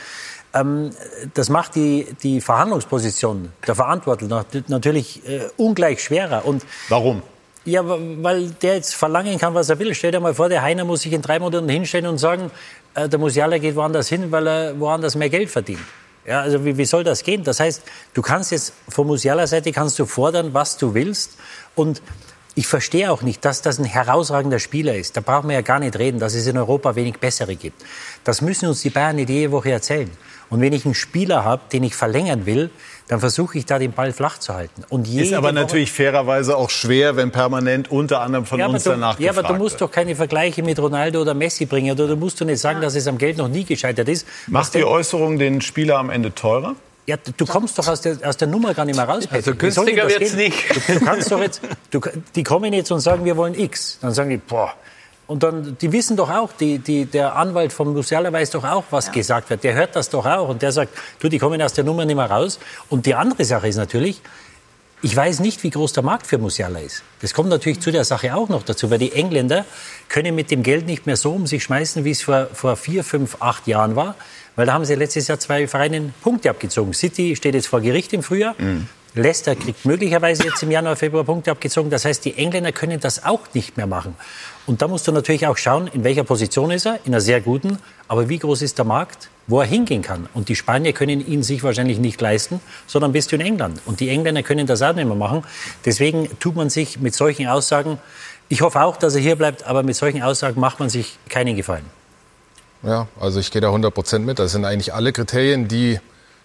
das macht die Verhandlungsposition der Verantwortlichen natürlich ungleich schwerer. Und warum? Ja, weil der jetzt verlangen kann, was er will. Stell dir mal vor, der Hainer muss sich in 3 Monaten hinstellen und sagen, der Musiala geht woanders hin, weil er woanders mehr Geld verdient. Ja, also wie soll das gehen? Das heißt, du kannst jetzt von Musiala-Seite kannst du fordern, was du willst. Und ich verstehe auch nicht, dass das ein herausragender Spieler ist. Da brauchen wir ja gar nicht reden, dass es in Europa wenig bessere gibt. Das müssen uns die Bayern nicht jede Woche erzählen. Und wenn ich einen Spieler habe, den ich verlängern will, dann versuche ich da den Ball flach zu halten. Und ist aber natürlich fairerweise auch schwer, wenn permanent unter anderem von uns danach gefragt wird. Ja, aber du musst doch keine Vergleiche mit Ronaldo oder Messi bringen. Oder du musst doch nicht sagen, dass es am Geld noch nie gescheitert ist. Macht die Äußerung den Spieler am Ende teurer? Ja, du kommst doch aus der Nummer gar nicht mehr raus. Also günstiger wird's nicht. Du kannst doch jetzt, die kommen jetzt und sagen, wir wollen X. Dann sagen die, boah. Und dann, die wissen doch auch, der Anwalt von Musiala weiß doch auch, was gesagt wird. Der hört das doch auch. Und der sagt, die kommen aus der Nummer nicht mehr raus. Und die andere Sache ist natürlich, ich weiß nicht, wie groß der Markt für Musiala ist. Das kommt natürlich zu der Sache auch noch dazu, weil die Engländer können mit dem Geld nicht mehr so um sich schmeißen, wie es vor 4, 5, 8 Jahren war. Weil da haben sie letztes Jahr 2 Vereine Punkte abgezogen. City steht jetzt vor Gericht im Frühjahr. Leicester kriegt möglicherweise jetzt im Januar, Februar Punkte abgezogen. Das heißt, die Engländer können das auch nicht mehr machen. Und da musst du natürlich auch schauen, in welcher Position ist er, in einer sehr guten. Aber wie groß ist der Markt, wo er hingehen kann? Und die Spanier können ihn sich wahrscheinlich nicht leisten, sondern bist du in England. Und die Engländer können das auch nicht mehr machen. Deswegen tut man sich mit solchen Aussagen, ich hoffe auch, dass er hier bleibt, aber mit solchen Aussagen macht man sich keinen Gefallen. Ja, also ich gehe da 100% mit. Das sind eigentlich alle Kriterien, die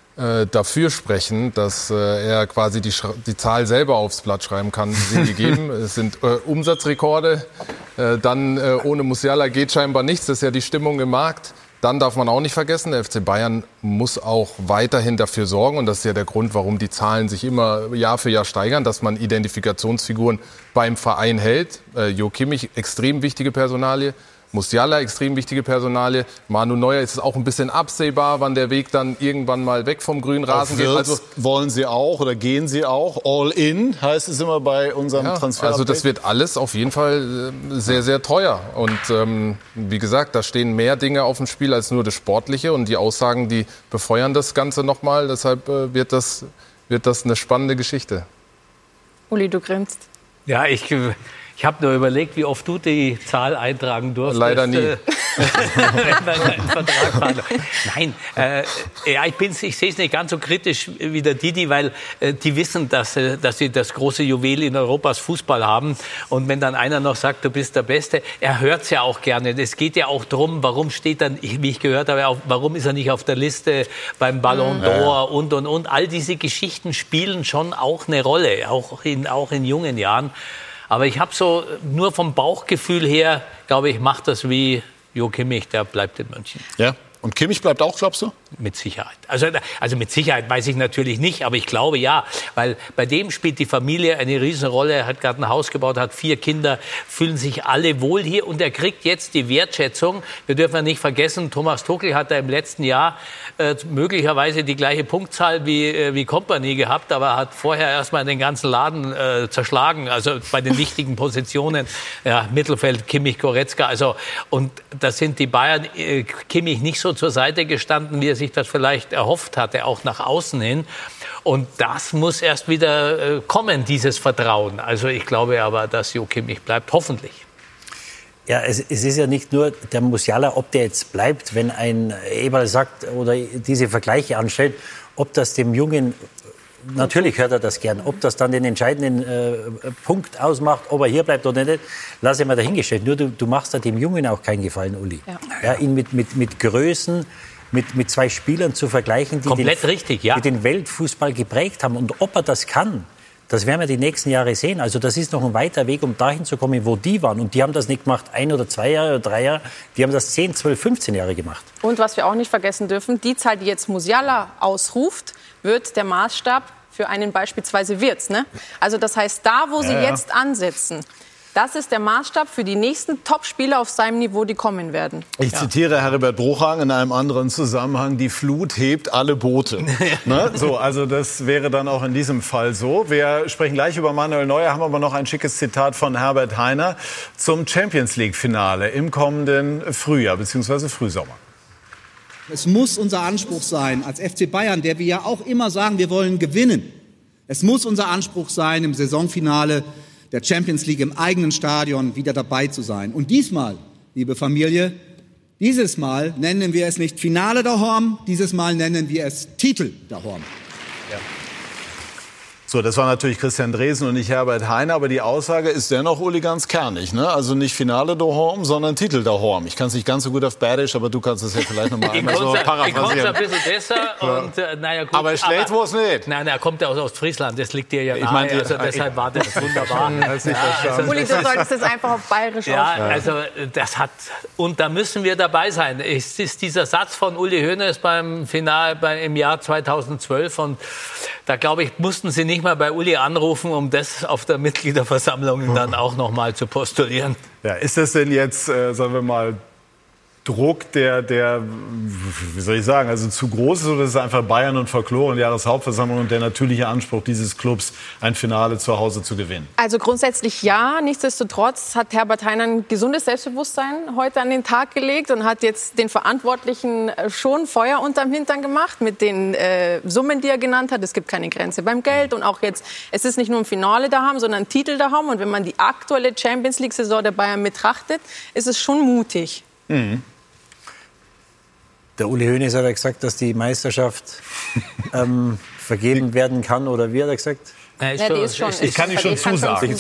dafür sprechen, dass er quasi die Zahl selber aufs Blatt schreiben kann, sind gegeben. Es sind Umsatzrekorde, dann ohne Musiala geht scheinbar nichts, das ist ja die Stimmung im Markt. Dann darf man auch nicht vergessen, der FC Bayern muss auch weiterhin dafür sorgen, und das ist ja der Grund, warum die Zahlen sich immer Jahr für Jahr steigern, dass man Identifikationsfiguren beim Verein hält. Jo Kimmich, extrem wichtige Personalie. Musiala, extrem wichtige Personalie. Manu Neuer ist es auch ein bisschen absehbar, wann der Weg dann irgendwann mal weg vom grünen Rasen geht. Also wollen Sie auch oder gehen Sie auch? All in heißt es immer bei unserem Transfer. Also das wird alles auf jeden Fall sehr, sehr teuer. Und wie gesagt, da stehen mehr Dinge auf dem Spiel als nur das Sportliche. Und die Aussagen, die befeuern das Ganze nochmal. Deshalb wird das eine spannende Geschichte. Uli, du grinst. Ja, ich Ich habe nur überlegt, wie oft du die Zahl eintragen durftest. Leider nie. Nein, ja, ich sehe es nicht ganz so kritisch wie der Didi, weil die wissen, dass sie das große Juwel in Europas Fußball haben. Und wenn dann einer noch sagt, du bist der Beste, er hört es ja auch gerne. Es geht ja auch darum, warum steht dann, wie ich gehört habe, warum ist er nicht auf der Liste beim Ballon d'Or und. All diese Geschichten spielen schon auch eine Rolle, auch in jungen Jahren. Aber ich habe so nur vom Bauchgefühl her, glaube ich, macht das wie Jo Kimmich, der bleibt in München. Ja. Und Kimmich bleibt auch, glaubst du? Mit Sicherheit. Also mit Sicherheit weiß ich natürlich nicht, aber ich glaube ja. Weil bei dem spielt die Familie eine Riesenrolle. Er hat gerade ein Haus gebaut, hat 4 Kinder, fühlen sich alle wohl hier. Und er kriegt jetzt die Wertschätzung. Wir dürfen ja nicht vergessen, Thomas Tuchel hat da im letzten Jahr möglicherweise die gleiche Punktzahl wie Kompany gehabt, aber hat vorher erstmal den ganzen Laden zerschlagen. Also bei den wichtigen Positionen, ja, Mittelfeld, Kimmich, Goretzka. Also, und da sind die Bayern, Kimmich nicht so zur Seite gestanden, wie er sich das vielleicht erhofft hatte, auch nach außen hin. Und das muss erst wieder kommen, dieses Vertrauen. Also ich glaube aber, dass Jo Kimmich bleibt, hoffentlich. Ja, es ist ja nicht nur der Musiala, ob der jetzt bleibt, wenn ein Eberl sagt oder diese Vergleiche anstellt, ob das dem Jungen, natürlich hört er das gern, ob das dann den entscheidenden Punkt ausmacht, ob er hier bleibt oder nicht, lasse ich mal dahingestellt. Nur du machst da dem Jungen auch keinen Gefallen, Uli. Ja, ihn mit Größen, mit 2 Spielern zu vergleichen, die den Weltfußball geprägt haben. Und ob er das kann, das werden wir die nächsten Jahre sehen. Also das ist noch ein weiter Weg, um dahin zu kommen, wo die waren. Und die haben das nicht gemacht 1 oder 2 Jahre oder 3 Jahre. Die haben das 10, 12, 15 Jahre gemacht. Und was wir auch nicht vergessen dürfen, die Zahl, die jetzt Musiala ausruft, wird der Maßstab für einen beispielsweise Wirtz. Ne? Also das heißt, da, wo sie jetzt ansetzen, das ist der Maßstab für die nächsten Top-Spieler auf seinem Niveau, die kommen werden. Ich zitiere Herbert Bruchhagen in einem anderen Zusammenhang, die Flut hebt alle Boote. Ne? So, also das wäre dann auch in diesem Fall so. Wir sprechen gleich über Manuel Neuer, haben aber noch ein schickes Zitat von Herbert Hainer zum Champions-League-Finale im kommenden Frühjahr bzw. Frühsommer. Es muss unser Anspruch sein, als FC Bayern, der wir ja auch immer sagen, wir wollen gewinnen. Es muss unser Anspruch sein, im Saisonfinale der Champions League im eigenen Stadion wieder dabei zu sein. Und diesmal, liebe Familie, dieses Mal nennen wir es nicht Finale daheim, dieses Mal nennen wir es Titel daheim. Ja. So, das war natürlich Christian Dresen und nicht Herbert Hainer, aber die Aussage ist dennoch, Uli, ganz kernig. Ne? Also nicht Finale daheim, sondern Titel daheim. Ich kann es nicht ganz so gut auf Badisch, aber du kannst es ja vielleicht noch mal einmal so paraphrasieren. Ich konnte es ein bisschen besser. Und, naja, gut, aber schlecht war es nicht. Nein, er kommt ja aus Ostfriesland, das liegt dir ja nahe. Also deshalb war das wunderbar. Uli, du solltest es einfach auf Bayerisch aussprechen. Also das hat, und da müssen wir dabei sein. Es ist dieser Satz von Uli Hoeneß beim Finale im Jahr 2012 und da, glaube ich, mussten sie nicht mal bei Uli anrufen, um das auf der Mitgliederversammlung dann auch noch mal zu postulieren. Ja, ist das denn jetzt, sagen wir mal, Druck, der, wie soll ich sagen, also zu groß ist, oder ist es einfach Bayern und Folklore und Jahreshauptversammlung und der natürliche Anspruch dieses Clubs, ein Finale zu Hause zu gewinnen? Also grundsätzlich ja. Nichtsdestotrotz hat Herbert Hainer ein gesundes Selbstbewusstsein heute an den Tag gelegt und hat jetzt den Verantwortlichen schon Feuer unterm Hintern gemacht mit den Summen, die er genannt hat. Es gibt keine Grenze beim Geld und auch jetzt, es ist nicht nur ein Finale daheim, sondern ein Titel daheim. Und wenn man die aktuelle Champions-League-Saison der Bayern betrachtet, ist es schon mutig. Mhm. Der Uli Hoeneß hat ja gesagt, dass die Meisterschaft vergeben werden kann, oder wie hat er gesagt? Ich kann nicht schon zusagen.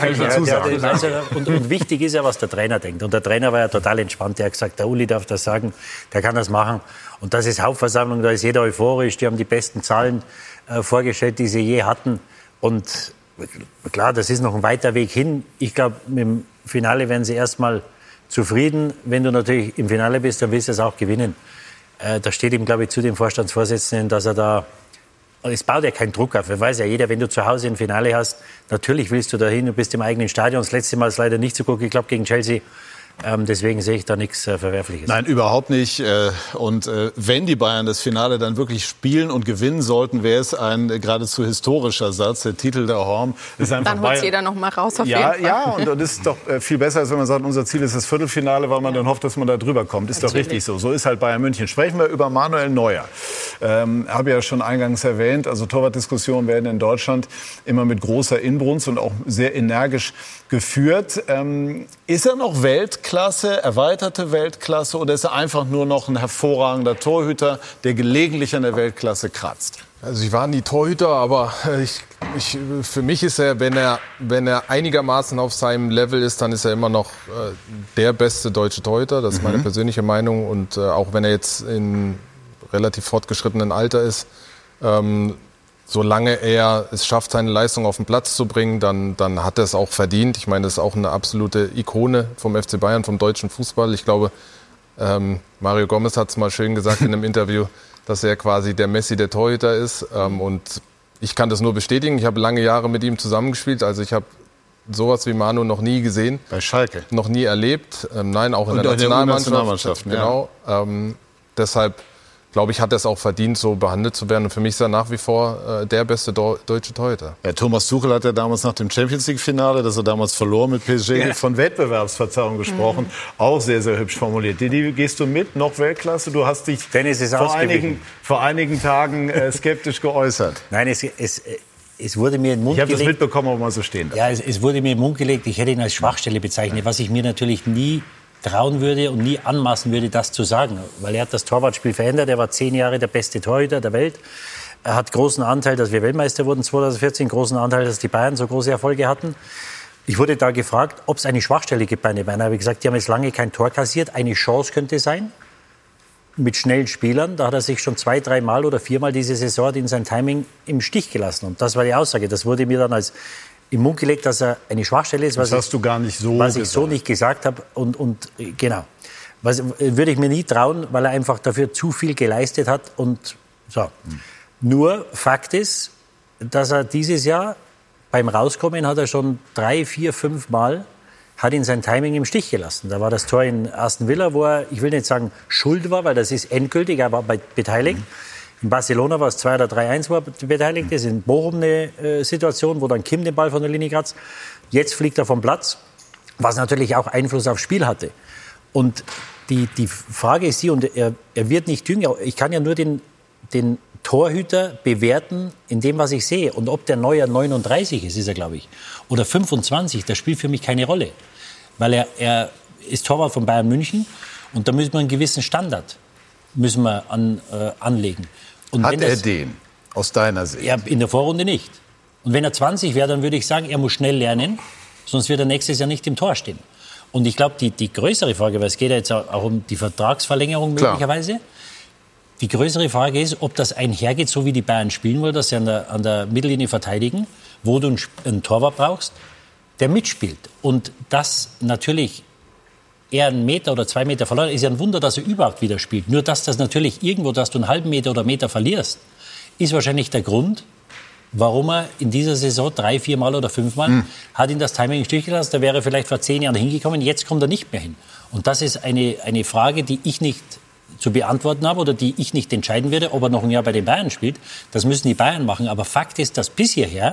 Und wichtig ist ja, was der Trainer denkt. Und der Trainer war ja total entspannt. Der hat gesagt, der Uli darf das sagen, der kann das machen. Und das ist Hauptversammlung, da ist jeder euphorisch. Die haben die besten Zahlen vorgestellt, die sie je hatten. Und klar, das ist noch ein weiter Weg hin. Ich glaube, mit dem Finale werden sie erstmal zufrieden. Wenn du natürlich im Finale bist, dann willst du es auch gewinnen. Da steht ihm, glaube ich, zu dem Vorstandsvorsitzenden, dass er da, es baut ja keinen Druck auf. Das weiß ja jeder, wenn du zu Hause ein Finale hast, natürlich willst du dahin, du bist im eigenen Stadion. Das letzte Mal ist leider nicht so gut geklappt gegen Chelsea. Deswegen sehe ich da nichts Verwerfliches. Nein, überhaupt nicht. Und wenn die Bayern das Finale dann wirklich spielen und gewinnen sollten, wäre es ein geradezu historischer Satz. Der Titel der Horm ist einfach dann holt jeder noch mal raus auf jeden Fall. Ja, und das ist doch viel besser, als wenn man sagt, unser Ziel ist das Viertelfinale, weil man dann hofft, dass man da drüber kommt. Ist doch richtig so. So ist halt Bayern München. Sprechen wir über Manuel Neuer. Habe ja schon eingangs erwähnt, also Torwartdiskussionen werden in Deutschland immer mit großer Inbrunst und auch sehr energisch geführt. Ist er noch Weltklasse, erweiterte Weltklasse, oder ist er einfach nur noch ein hervorragender Torhüter, der gelegentlich an der Weltklasse kratzt? Also ich war nie Torhüter, aber für mich ist er, wenn er einigermaßen auf seinem Level ist, dann ist er immer noch der beste deutsche Torhüter. Das ist meine persönliche Meinung. Und auch wenn er jetzt in relativ fortgeschrittenen Alter ist, solange er es schafft, seine Leistung auf den Platz zu bringen, dann hat er es auch verdient. Ich meine, das ist auch eine absolute Ikone vom FC Bayern, vom deutschen Fußball. Ich glaube, Mario Gomez hat es mal schön gesagt in einem Interview, dass er quasi der Messi der Torhüter ist. Und ich kann das nur bestätigen. Ich habe lange Jahre mit ihm zusammengespielt. Also ich habe sowas wie Manu noch nie gesehen. Bei Schalke? Noch nie erlebt. Nein, auch in der Nationalmannschaft. Genau. Deshalb, glaube ich, hat er es auch verdient, so behandelt zu werden. Und für mich ist er nach wie vor der beste deutsche Torhüter. Ja, Thomas Tuchel hat ja damals nach dem Champions-League-Finale, das er damals verlor mit PSG, von Wettbewerbsverzerrung gesprochen. Auch sehr, sehr hübsch formuliert. Didi, gehst du mit? Noch Weltklasse? Du hast dich vor einigen Tagen skeptisch geäußert. Nein, es wurde mir in den Mund gelegt. Ich habe das mitbekommen, ob man so stehen darf. Ja, es wurde mir in den Mund gelegt, ich hätte ihn als Schwachstelle bezeichnet, was ich mir natürlich nie trauen würde und nie anmaßen würde, das zu sagen. Weil er hat das Torwartspiel verändert. Er war 10 Jahre der beste Torhüter der Welt. Er hat großen Anteil, dass wir Weltmeister wurden 2014, großen Anteil, dass die Bayern so große Erfolge hatten. Ich wurde da gefragt, ob es eine Schwachstelle gibt bei den Bayern. Da habe ich gesagt, die haben jetzt lange kein Tor kassiert. Eine Chance könnte sein, mit schnellen Spielern. Da hat er sich schon 2, 3 Mal oder 4 Mal diese Saison in sein Timing im Stich gelassen. Und das war die Aussage. Das wurde mir dann als im Mund gelegt, dass er eine Schwachstelle ist. Das hast du gar nicht so was gesagt. Ich so nicht gesagt habe. Und genau. Was würde ich mir nie trauen, weil er einfach dafür zu viel geleistet hat. Und so. Nur Fakt ist, dass er dieses Jahr beim Rauskommen hat er schon 3, 4, 5 Mal hat ihn sein Timing im Stich gelassen. Da war das Tor in Aston Villa, wo er, ich will nicht sagen schuld war, weil das ist endgültig, er war beteiligt. In Barcelona war es 2 oder 3-1, wo er beteiligt ist. In Bochum eine Situation, wo dann Kim den Ball von der Linie kratzt. Jetzt fliegt er vom Platz, was natürlich auch Einfluss aufs Spiel hatte. Und die Frage ist die, und er wird nicht jünger. Ich kann ja nur den Torhüter bewerten in dem, was ich sehe. Und ob der Neuer 39 ist er, glaube ich, oder 25, das spielt für mich keine Rolle. Weil er ist Torwart von Bayern München und da müssen wir einen gewissen Standard anlegen. Und hat er den, aus deiner Sicht? Ja, in der Vorrunde nicht. Und wenn er 20 wäre, dann würde ich sagen, er muss schnell lernen, sonst wird er nächstes Jahr nicht im Tor stehen. Und ich glaube, die größere Frage, weil es geht ja jetzt auch um die Vertragsverlängerung möglicherweise, klar. Die größere Frage ist, ob das einhergeht, so wie die Bayern spielen wollen, dass sie an der Mittellinie verteidigen, wo du einen Torwart brauchst, der mitspielt. Und das natürlich eher 1 Meter oder 2 Meter verloren, ist ja ein Wunder, dass er überhaupt wieder spielt. Nur dass das natürlich irgendwo, dass du einen halben Meter oder Meter verlierst, ist wahrscheinlich der Grund, warum er in dieser Saison 3, 4 Mal oder 5 Mal hat ihn das Timing im Stich gelassen. Da wäre er vielleicht vor 10 Jahren hingekommen, jetzt kommt er nicht mehr hin. Und das ist eine Frage, die ich nicht zu beantworten habe oder die ich nicht entscheiden werde, ob er noch ein Jahr bei den Bayern spielt. Das müssen die Bayern machen. Aber Fakt ist, dass bis hierher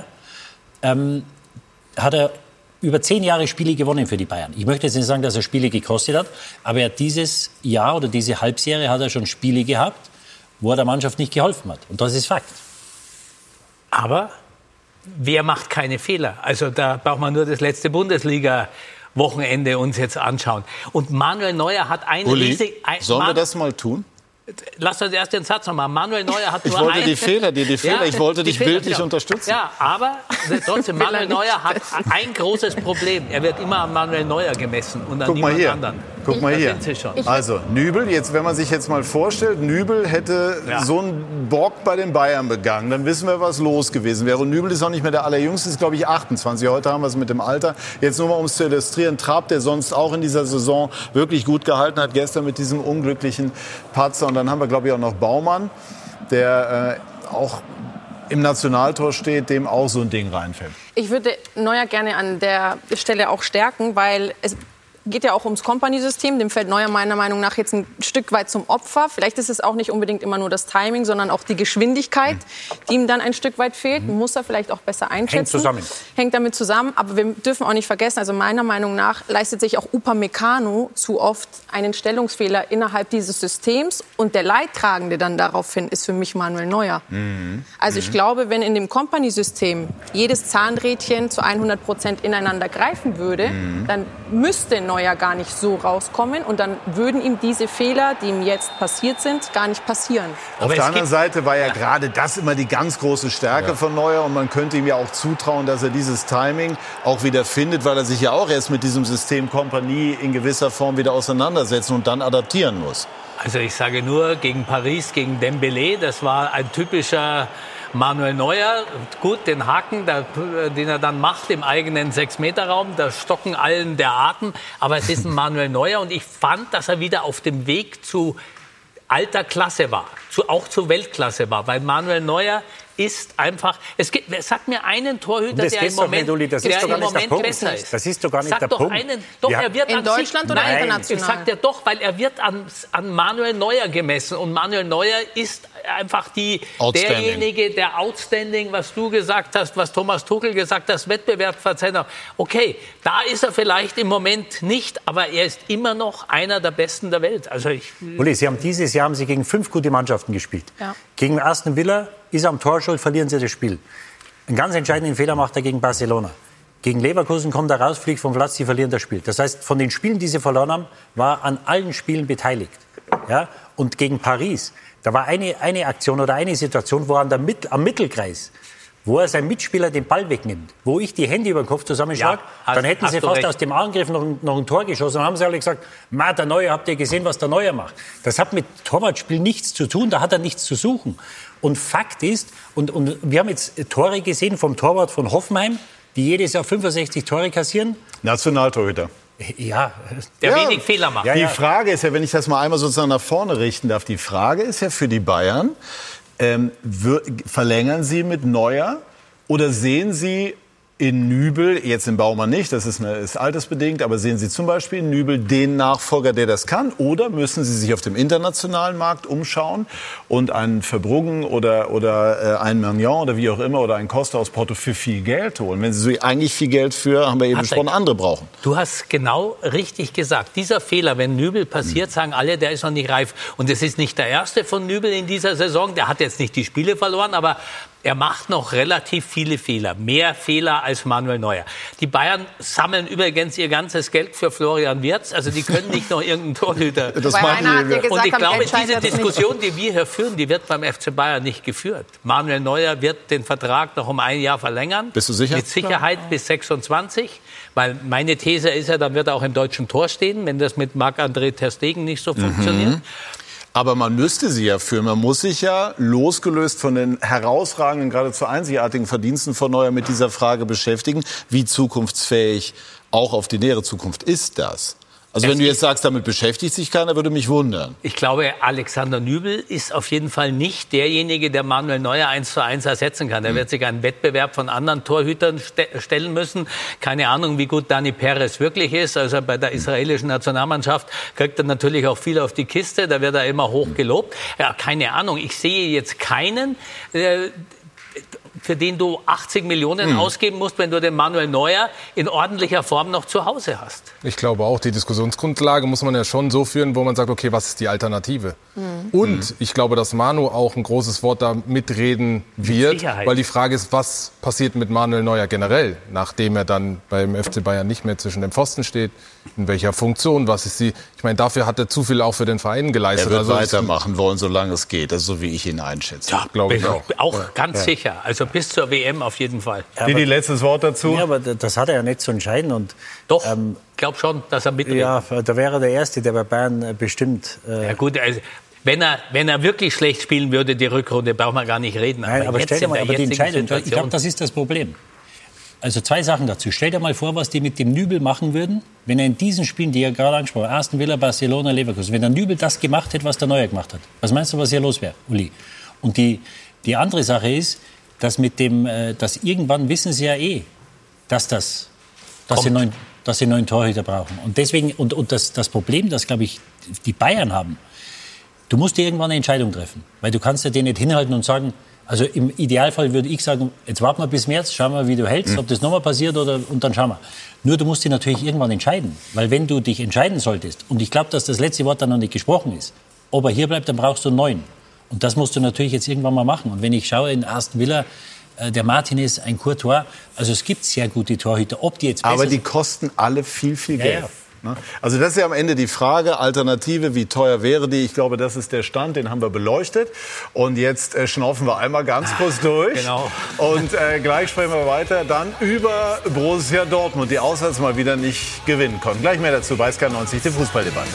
hat er über 10 Jahre Spiele gewonnen für die Bayern. Ich möchte jetzt nicht sagen, dass er Spiele gekostet hat, aber er hat dieses Jahr oder diese Halbserie hat er schon Spiele gehabt, wo er der Mannschaft nicht geholfen hat. Und das ist Fakt. Aber wer macht keine Fehler? Also da braucht man nur das letzte Bundesliga-Wochenende uns jetzt anschauen. Und Manuel Neuer hat ein riesig... Sollen wir das mal tun? Lass uns erst den Satz noch mal. Manuel Neuer hat nur ich wollte die Fehler, ich wollte dich bildlich unterstützen. Ja, aber trotzdem, Manuel Neuer hat ein großes Problem. Er wird immer an Manuel Neuer gemessen und an niemand anderen. Guck mal hier. Also Nübel, wenn man sich jetzt mal vorstellt, Nübel hätte so einen Bock bei den Bayern begangen, dann wissen wir, was los gewesen wäre. Und Nübel ist auch nicht mehr der Allerjüngste, ist glaube ich 28. Heute haben wir es mit dem Alter. Jetzt nur mal, um es zu illustrieren, Trapp, der sonst auch in dieser Saison wirklich gut gehalten hat, gestern mit diesem unglücklichen Patzer. Und dann haben wir, glaube ich, auch noch Baumann, der auch im Nationaltor steht, dem auch so ein Ding reinfällt. Ich würde Neuer gerne an der Stelle auch stärken, weil geht ja auch ums Kompany-System. Dem fällt Neuer meiner Meinung nach jetzt ein Stück weit zum Opfer. Vielleicht ist es auch nicht unbedingt immer nur das Timing, sondern auch die Geschwindigkeit, die ihm dann ein Stück weit fehlt. Muss er vielleicht auch besser einschätzen. Hängt damit zusammen. Aber wir dürfen auch nicht vergessen, also meiner Meinung nach leistet sich auch Upamecano zu oft einen Stellungsfehler innerhalb dieses Systems. Und der Leidtragende dann daraufhin ist für mich Manuel Neuer. Also ich glaube, wenn in dem Kompany-System jedes Zahnrädchen zu 100% ineinander greifen würde, dann müsste Neuer gar nicht so rauskommen und dann würden ihm diese Fehler, die ihm jetzt passiert sind, gar nicht passieren. Auf der anderen Seite war ja gerade das immer die ganz große Stärke von Neuer und man könnte ihm ja auch zutrauen, dass er dieses Timing auch wieder findet, weil er sich ja auch erst mit diesem System Kompanie in gewisser Form wieder auseinandersetzen und dann adaptieren muss. Also ich sage nur, gegen Paris, gegen Dembélé, das war ein typischer Manuel Neuer. Gut, den Haken, den er dann macht im eigenen 6-Meter-Raum, da stocken allen der Atem. Aber es ist ein Manuel Neuer und ich fand, dass er wieder auf dem Weg zu alter Klasse war, auch zu Weltklasse war. Weil Manuel Neuer ist einfach, sag mir einen Torhüter, der im Moment, besser ist. Das ist doch gar nicht der Punkt. Er wird in Deutschland oder international? Ich sag dir doch, weil er wird an Manuel Neuer gemessen. Und Manuel Neuer ist einfach derjenige, der Outstanding, was du gesagt hast, was Thomas Tuchel gesagt hat, Wettbewerbsverzeichner. Okay, da ist er vielleicht im Moment nicht, aber er ist immer noch einer der Besten der Welt. Also Uli, dieses Jahr haben Sie gegen 5 gute Mannschaften gespielt. Ja. Gegen Aston Villa ist er am Tor schuld, verlieren Sie das Spiel. Einen ganz entscheidenden Fehler macht er gegen Barcelona. Gegen Leverkusen kommt er raus, fliegt vom Platz, sie verlieren das Spiel. Das heißt, von den Spielen, die sie verloren haben, war an allen Spielen beteiligt. Ja? Und gegen Paris, da war eine Aktion oder eine Situation, wo er am Mittelkreis, wo er seinem Mitspieler den Ball wegnimmt, wo ich die Hände über den Kopf zusammenschlage, dann hätten sie fast aus dem Angriff noch ein Tor geschossen. Dann haben sie alle gesagt, der Neuer, habt ihr gesehen, was der Neuer macht? Das hat mit Torwartspiel nichts zu tun, da hat er nichts zu suchen. Und Fakt ist, und wir haben jetzt Tore gesehen vom Torwart von Hoffenheim, die jedes Jahr 65 Tore kassieren. Nationaltorhüter. Ja, der wenig Fehler macht. Die Frage ist ja, wenn ich das mal einmal sozusagen nach vorne richten darf, die Frage ist ja für die Bayern, verlängern Sie mit Neuer oder sehen Sie in Nübel, jetzt in Baumann nicht, das ist altersbedingt, aber sehen Sie zum Beispiel in Nübel den Nachfolger, der das kann? Oder müssen Sie sich auf dem internationalen Markt umschauen und einen Verbruggen oder einen Magnan oder wie auch immer oder einen Costa aus Porto für viel Geld holen? Wenn Sie so eigentlich viel Geld für, haben wir eben besprochen, andere brauchen. Du hast genau richtig gesagt. Dieser Fehler, wenn Nübel passiert, sagen alle, der ist noch nicht reif. Und es ist nicht der erste von Nübel in dieser Saison. Der hat jetzt nicht die Spiele verloren, aber er macht noch relativ viele Fehler. Mehr Fehler als Manuel Neuer. Die Bayern sammeln übrigens ihr ganzes Geld für Florian Wirtz. Also die können nicht noch irgendeinen Torhüter. Das machen wir. Und ich glaube, diese Diskussion, die wir hier führen, die wird beim FC Bayern nicht geführt. Manuel Neuer wird den Vertrag noch um ein Jahr verlängern. Bist du sicher? Mit Sicherheit bis 26. Weil meine These ist ja, dann wird er auch im deutschen Tor stehen, wenn das mit Marc-André ter Stegen nicht so funktioniert. Aber man müsste sie ja führen. Man muss sich ja, losgelöst von den herausragenden, geradezu einzigartigen Verdiensten von Neuer, mit dieser Frage beschäftigen, wie zukunftsfähig auch auf die nähere Zukunft ist das? Also wenn du jetzt sagst, damit beschäftigt sich keiner, würde mich wundern. Ich glaube, Alexander Nübel ist auf jeden Fall nicht derjenige, der Manuel Neuer 1:1 ersetzen kann. Er wird sich einen Wettbewerb von anderen Torhütern stellen müssen. Keine Ahnung, wie gut Dani Perez wirklich ist. Also bei der israelischen Nationalmannschaft kriegt er natürlich auch viel auf die Kiste. Da wird er immer hoch gelobt. Ja, keine Ahnung. Ich sehe jetzt keinen, für den du 80 Millionen ausgeben musst, wenn du den Manuel Neuer in ordentlicher Form noch zu Hause hast. Ich glaube auch, die Diskussionsgrundlage muss man ja schon so führen, wo man sagt, okay, was ist die Alternative? Und ich glaube, dass Manu auch ein großes Wort da mitreden wird, weil die Frage ist, was passiert mit Manuel Neuer generell, nachdem er dann beim FC Bayern nicht mehr zwischen den Pfosten steht, in welcher Funktion, was ist sie? Ich meine, dafür hat er zu viel auch für den Verein geleistet. Er wird weitermachen wollen, solange es geht, das ist so, wie ich ihn einschätze. Ja, glaube ich auch. Auch ganz sicher, also bis zur WM auf jeden Fall. Die letztes Wort dazu? Ja, aber das hat er ja nicht zu entscheiden. Und, doch, ich glaube schon, dass er mitredet. Ja, da wäre er der Erste, der bei Bayern bestimmt... ja gut, also, wenn er wirklich schlecht spielen würde, die Rückrunde, braucht man gar nicht reden. Nein, aber stell dir mal, die Entscheidung, ich glaube, das ist das Problem. Also 2 Sachen dazu. Stell dir mal vor, was die mit dem Nübel machen würden, wenn er in diesen Spielen, die er gerade angesprochen hat, Aston Villa, Barcelona, Leverkusen, wenn der Nübel das gemacht hätte, was der Neuer gemacht hat. Was meinst du, was hier los wäre, Uli? Und die andere Sache ist, dass mit dem, dass irgendwann wissen sie ja dass sie dass sie einen neuen Torhüter brauchen. Und deswegen, und das Problem, das, glaube ich, die Bayern haben, du musst dir irgendwann eine Entscheidung treffen. Weil du kannst ja den nicht hinhalten und sagen, also im Idealfall würde ich sagen, jetzt warten wir bis März, schauen wir, wie du hältst, ob das nochmal passiert und dann schauen wir. Nur du musst dich natürlich irgendwann entscheiden. Weil wenn du dich entscheiden solltest, und ich glaube, dass das letzte Wort dann noch nicht gesprochen ist, ob er hier bleibt, dann brauchst du einen neuen. Und das musst du natürlich jetzt irgendwann mal machen. Und wenn ich schaue in Aston Villa, der Martinez, ein Courtois, also es gibt sehr gute Torhüter. Ob die jetzt besser Aber die kosten alle viel, viel Geld. Ja. Also das ist ja am Ende die Frage, Alternative, wie teuer wäre die? Ich glaube, das ist der Stand, den haben wir beleuchtet. Und jetzt schnaufen wir einmal ganz kurz durch. Genau. Und gleich sprechen wir weiter dann über Borussia Dortmund, die auswärts mal wieder nicht gewinnen konnten. Gleich mehr dazu bei SK90, die Fußballdebatte.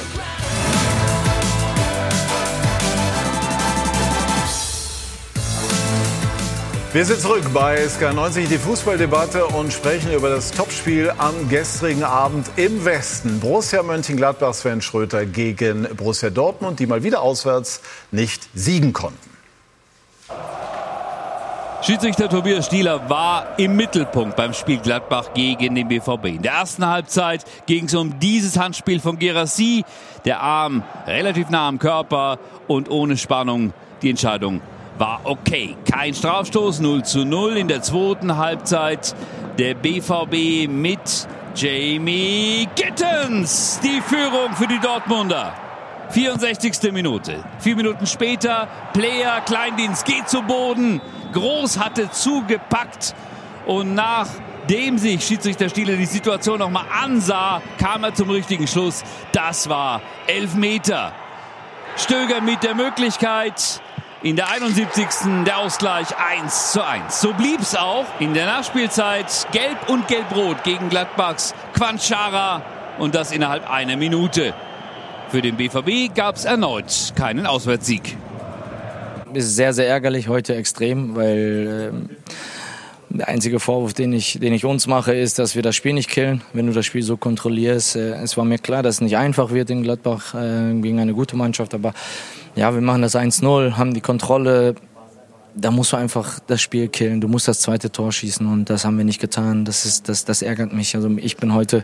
Wir sind zurück bei SK90, die Fußballdebatte, und sprechen über das Topspiel am gestrigen Abend im Westen. Borussia Mönchengladbach, Sven Schröter gegen Borussia Dortmund, die mal wieder auswärts nicht siegen konnten. Schiedsrichter Tobias Stieler war im Mittelpunkt beim Spiel Gladbach gegen den BVB. In der ersten Halbzeit ging es um dieses Handspiel von Guirassy. Der Arm relativ nah am Körper und ohne Spannung. Die Entscheidung war okay. Kein Strafstoß, 0:0 in der zweiten Halbzeit. Der BVB mit Jamie Gittens. Die Führung für die Dortmunder. 64. Minute. 4 Minuten später, Player, Kleindienst geht zu Boden. Groß hatte zugepackt. Und nachdem sich Schiedsrichter Stieler die Situation nochmal ansah, kam er zum richtigen Schluss. Das war Elfmeter. Stöger mit der Möglichkeit. In der 71. der Ausgleich 1:1. So blieb's auch in der Nachspielzeit. Gelb und Gelb-Rot gegen Gladbachs Quanchara. Und das innerhalb einer Minute. Für den BVB gab's erneut keinen Auswärtssieg. Ist sehr, sehr ärgerlich heute extrem, weil der einzige Vorwurf, den ich uns mache, ist, dass wir das Spiel nicht killen, wenn du das Spiel so kontrollierst. Es war mir klar, dass es nicht einfach wird in Gladbach gegen eine gute Mannschaft, aber ja, wir machen das 1:0, haben die Kontrolle. Da musst du einfach das Spiel killen. Du musst das zweite Tor schießen und das haben wir nicht getan. Das ärgert mich. Also ich bin heute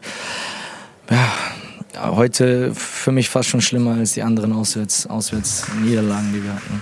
für mich fast schon schlimmer als die anderen Auswärtsniederlagen, die wir hatten.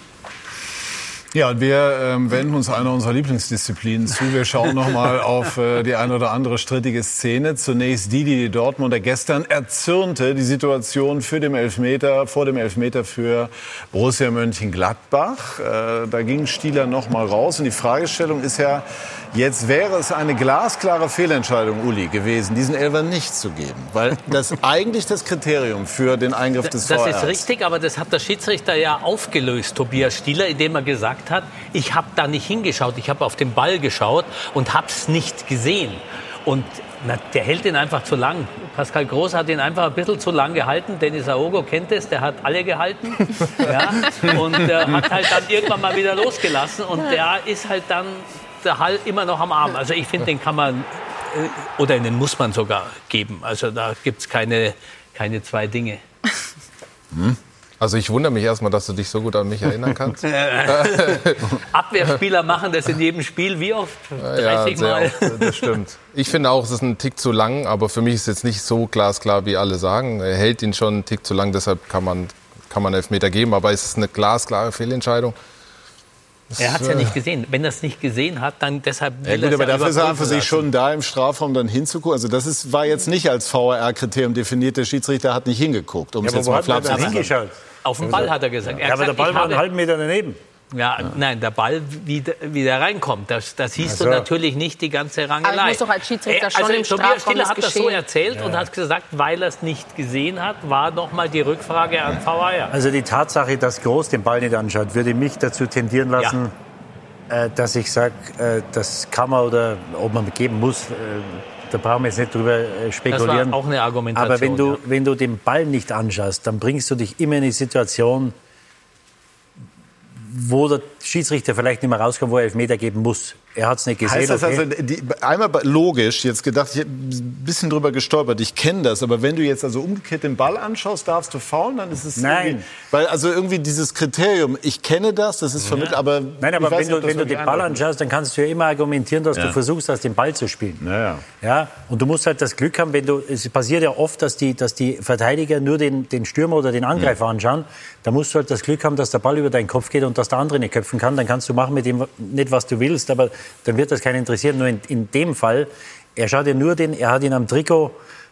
Ja, und wir wenden uns einer unserer Lieblingsdisziplinen zu. Wir schauen noch mal auf die eine oder andere strittige Szene. Zunächst die Dortmunder gestern erzürnte, die Situation vor dem Elfmeter für Borussia Mönchengladbach. Da ging Stieler noch mal raus. Und die Fragestellung ist ja, jetzt wäre es eine glasklare Fehlentscheidung, Uli, gewesen, diesen Elfer nicht zu geben. Weil das eigentlich das Kriterium für den Eingriff des VAR ist. Das ist richtig, aber das hat der Schiedsrichter ja aufgelöst, Tobias Stieler, indem er gesagt hat, ich habe da nicht hingeschaut, ich habe auf den Ball geschaut und habe es nicht gesehen. Und der hält ihn einfach zu lang. Pascal Groß hat ihn einfach ein bisschen zu lang gehalten. Dennis Aogo kennt es, der hat alle gehalten. Ja, und hat halt dann irgendwann mal wieder losgelassen. Und der ist halt dann der Hall immer noch am Arm. Also ich finde, den kann man, oder den muss man sogar geben. Also da gibt es keine zwei Dinge. Also ich wundere mich erstmal, dass du dich so gut an mich erinnern kannst. Abwehrspieler machen das in jedem Spiel, wie oft? 30 Mal. Oft, das stimmt. Ich finde auch, es ist ein Tick zu lang, aber für mich ist es jetzt nicht so glasklar, wie alle sagen. Er hält ihn schon einen Tick zu lang, deshalb kann man Elfmeter geben, aber es ist eine glasklare Fehlentscheidung. Er hat es ja nicht gesehen. Wenn er es nicht gesehen hat, dann deshalb will aber dafür ist er einfach sich schon da im Strafraum dann hinzugucken. Also das war jetzt nicht als VAR-Kriterium definiert. Der Schiedsrichter hat nicht hingeguckt, um es jetzt mal flapsig zu sagen. Auf den Ball hat er gesagt. Ja, aber der Ball war einen halben Meter daneben. Ja, nein, der Ball, wie der reinkommt, das siehst du natürlich nicht, die ganze Rangelei. Aber ich muss doch als Schiedsrichter schon im Tobias Strafraum Stieler hat das so geschehen. erzählt und hat gesagt, weil er es nicht gesehen hat, war noch mal die Rückfrage an VAR. Also die Tatsache, dass Groß den Ball nicht anschaut, würde mich dazu tendieren lassen, dass ich sage, das kann man oder ob man geben muss, da brauchen wir jetzt nicht drüber spekulieren. Das war auch eine Argumentation. Aber wenn du den Ball nicht anschaust, dann bringst du dich immer in eine Situation, wo der Schiedsrichter vielleicht nicht mehr rauskommt, wo er Elfmeter geben muss. er hat es nicht gesehen. Heißt das okay. also, einmal logisch, jetzt gedacht, ich habe ein bisschen drüber gestolpert, ich kenne das, aber wenn du jetzt also umgekehrt den Ball anschaust, darfst du faulen, dann ist es Nein. Weil also irgendwie dieses Kriterium, ich kenne das ist vermittelt, aber... Nein, aber wenn du den Ball anschaust, dann kannst du ja immer argumentieren, dass du versuchst, den Ball zu spielen. Ja, und du musst halt das Glück haben, es passiert ja oft, dass die Verteidiger nur den Stürmer oder den Angreifer anschauen, da musst du halt das Glück haben, dass der Ball über deinen Kopf geht und dass der andere nicht köpfen kann, dann kannst du machen mit dem nicht, was du willst, aber dann wird das keinen interessieren. Nur in dem Fall, er schaut ja nur er hat ihn am Trikot,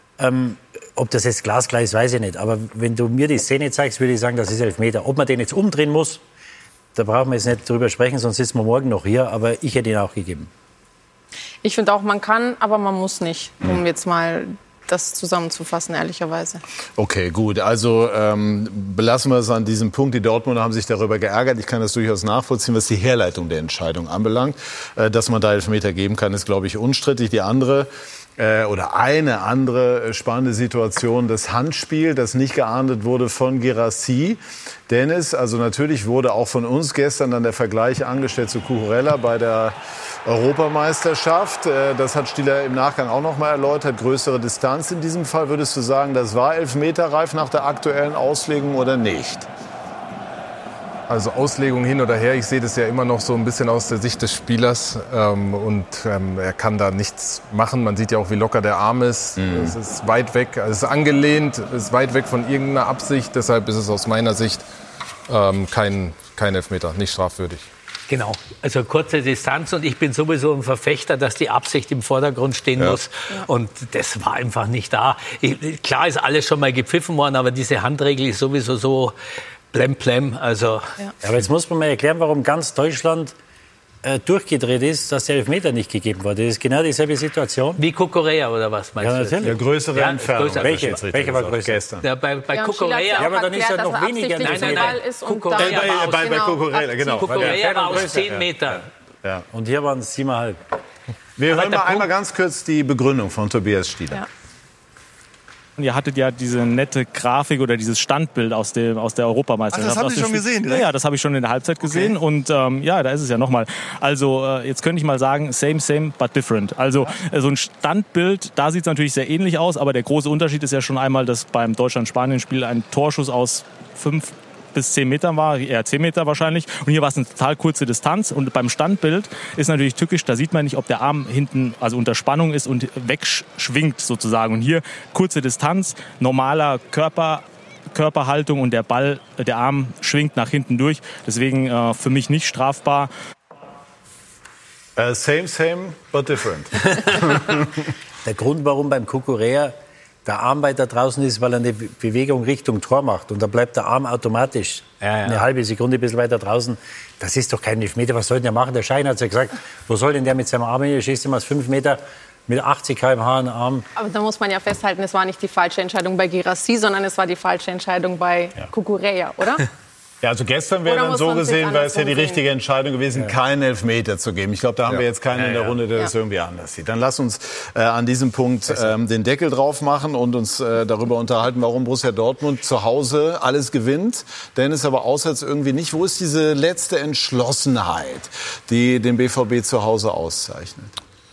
ob das jetzt glasklar ist, weiß ich nicht. Aber wenn du mir die Szene zeigst, würde ich sagen, das ist Elfmeter. Ob man den jetzt umdrehen muss, da brauchen wir jetzt nicht drüber sprechen, sonst sitzen wir morgen noch hier. Aber ich hätte ihn auch gegeben. Ich finde auch, man kann, aber man muss nicht, um jetzt mal das zusammenzufassen, ehrlicherweise. Okay, gut. Also belassen wir es an diesem Punkt. Die Dortmunder haben sich darüber geärgert. Ich kann das durchaus nachvollziehen, was die Herleitung der Entscheidung anbelangt. Dass man da Elfmeter geben kann, ist, glaube ich, unstrittig. Die andere oder eine andere spannende Situation, das Handspiel, das nicht geahndet wurde von Guirassy. Dennis, also natürlich wurde auch von uns gestern dann der Vergleich angestellt zu Cucurella bei der Europameisterschaft. Das hat Stieler im Nachgang auch noch mal erläutert. Größere Distanz in diesem Fall. Würdest du sagen, das war elfmeterreif nach der aktuellen Auslegung oder nicht? Also Auslegung hin oder her, ich sehe das ja immer noch so ein bisschen aus der Sicht des Spielers er kann da nichts machen. Man sieht ja auch, wie locker der Arm ist. Es ist weit weg, es ist angelehnt, es ist weit weg von irgendeiner Absicht. Deshalb ist es aus meiner Sicht kein Elfmeter, nicht strafwürdig. Genau, also kurze Distanz und ich bin sowieso ein Verfechter, dass die Absicht im Vordergrund stehen muss und das war einfach nicht da. Klar ist alles schon mal gepfiffen worden, aber diese Handregel ist sowieso so blem. Also. Ja, aber jetzt muss man mal erklären, warum ganz Deutschland durchgedreht ist, dass der Elfmeter nicht gegeben wurde. Das ist genau dieselbe Situation. Wie Cucurella oder was meinst du? Natürlich. Ja, größere Entfernung. Welche war größer? Gestern. Ja, bei Cucurella. Ja, aber dann ist er noch weniger. Bei Cucurella, genau. Cucurella war aus 10 Metern. Ja. Und hier waren es 7,5. Wir hören mal einmal ganz kurz die Begründung von Tobias Stieler. Ja. Ihr hattet ja diese nette Grafik oder dieses Standbild aus der Europameisterschaft. Ach, das haben Sie schon gesehen, direkt? Ja, das habe ich schon in der Halbzeit gesehen. Okay. Und da ist es ja nochmal. Also jetzt könnte ich mal sagen, same, but different. Also so ein Standbild, da sieht es natürlich sehr ähnlich aus. Aber der große Unterschied ist ja schon einmal, dass beim Deutschland-Spanien-Spiel ein Torschuss aus 5 bis 10 Metern war, eher 10 Meter wahrscheinlich. Und hier war es eine total kurze Distanz. Und beim Standbild ist natürlich tückisch, da sieht man nicht, ob der Arm hinten, also unter Spannung ist und wegschwingt sozusagen. Und hier kurze Distanz, normaler Körperhaltung und der Arm schwingt nach hinten durch. Deswegen für mich nicht strafbar. Same, but different. Der Grund, warum beim Cucurella der Arm weiter draußen ist, weil er eine Bewegung Richtung Tor macht. Und da bleibt der Arm automatisch eine halbe Sekunde ein bisschen weiter draußen. Das ist doch kein Elfmeter. Was soll denn der machen? Der Schein hat ja gesagt, wo soll denn der mit seinem Arm hin? Er schießt ihm aus 5 Meter mit 80 km/h einen Arm. Aber da muss man ja festhalten, es war nicht die falsche Entscheidung bei Guirassy, sondern es war die falsche Entscheidung bei Cucurella, oder? Ja, also gestern wäre dann so gesehen, wäre es ja die richtige Entscheidung gewesen, keinen Elfmeter zu geben. Ich glaube, da haben wir jetzt keinen in der Runde, der das irgendwie anders sieht. Dann lass uns an diesem Punkt den Deckel drauf machen und uns darüber unterhalten, warum Borussia Dortmund zu Hause alles gewinnt. Dennis aber auswärts irgendwie nicht. Wo ist diese letzte Entschlossenheit, die den BVB zu Hause auszeichnet?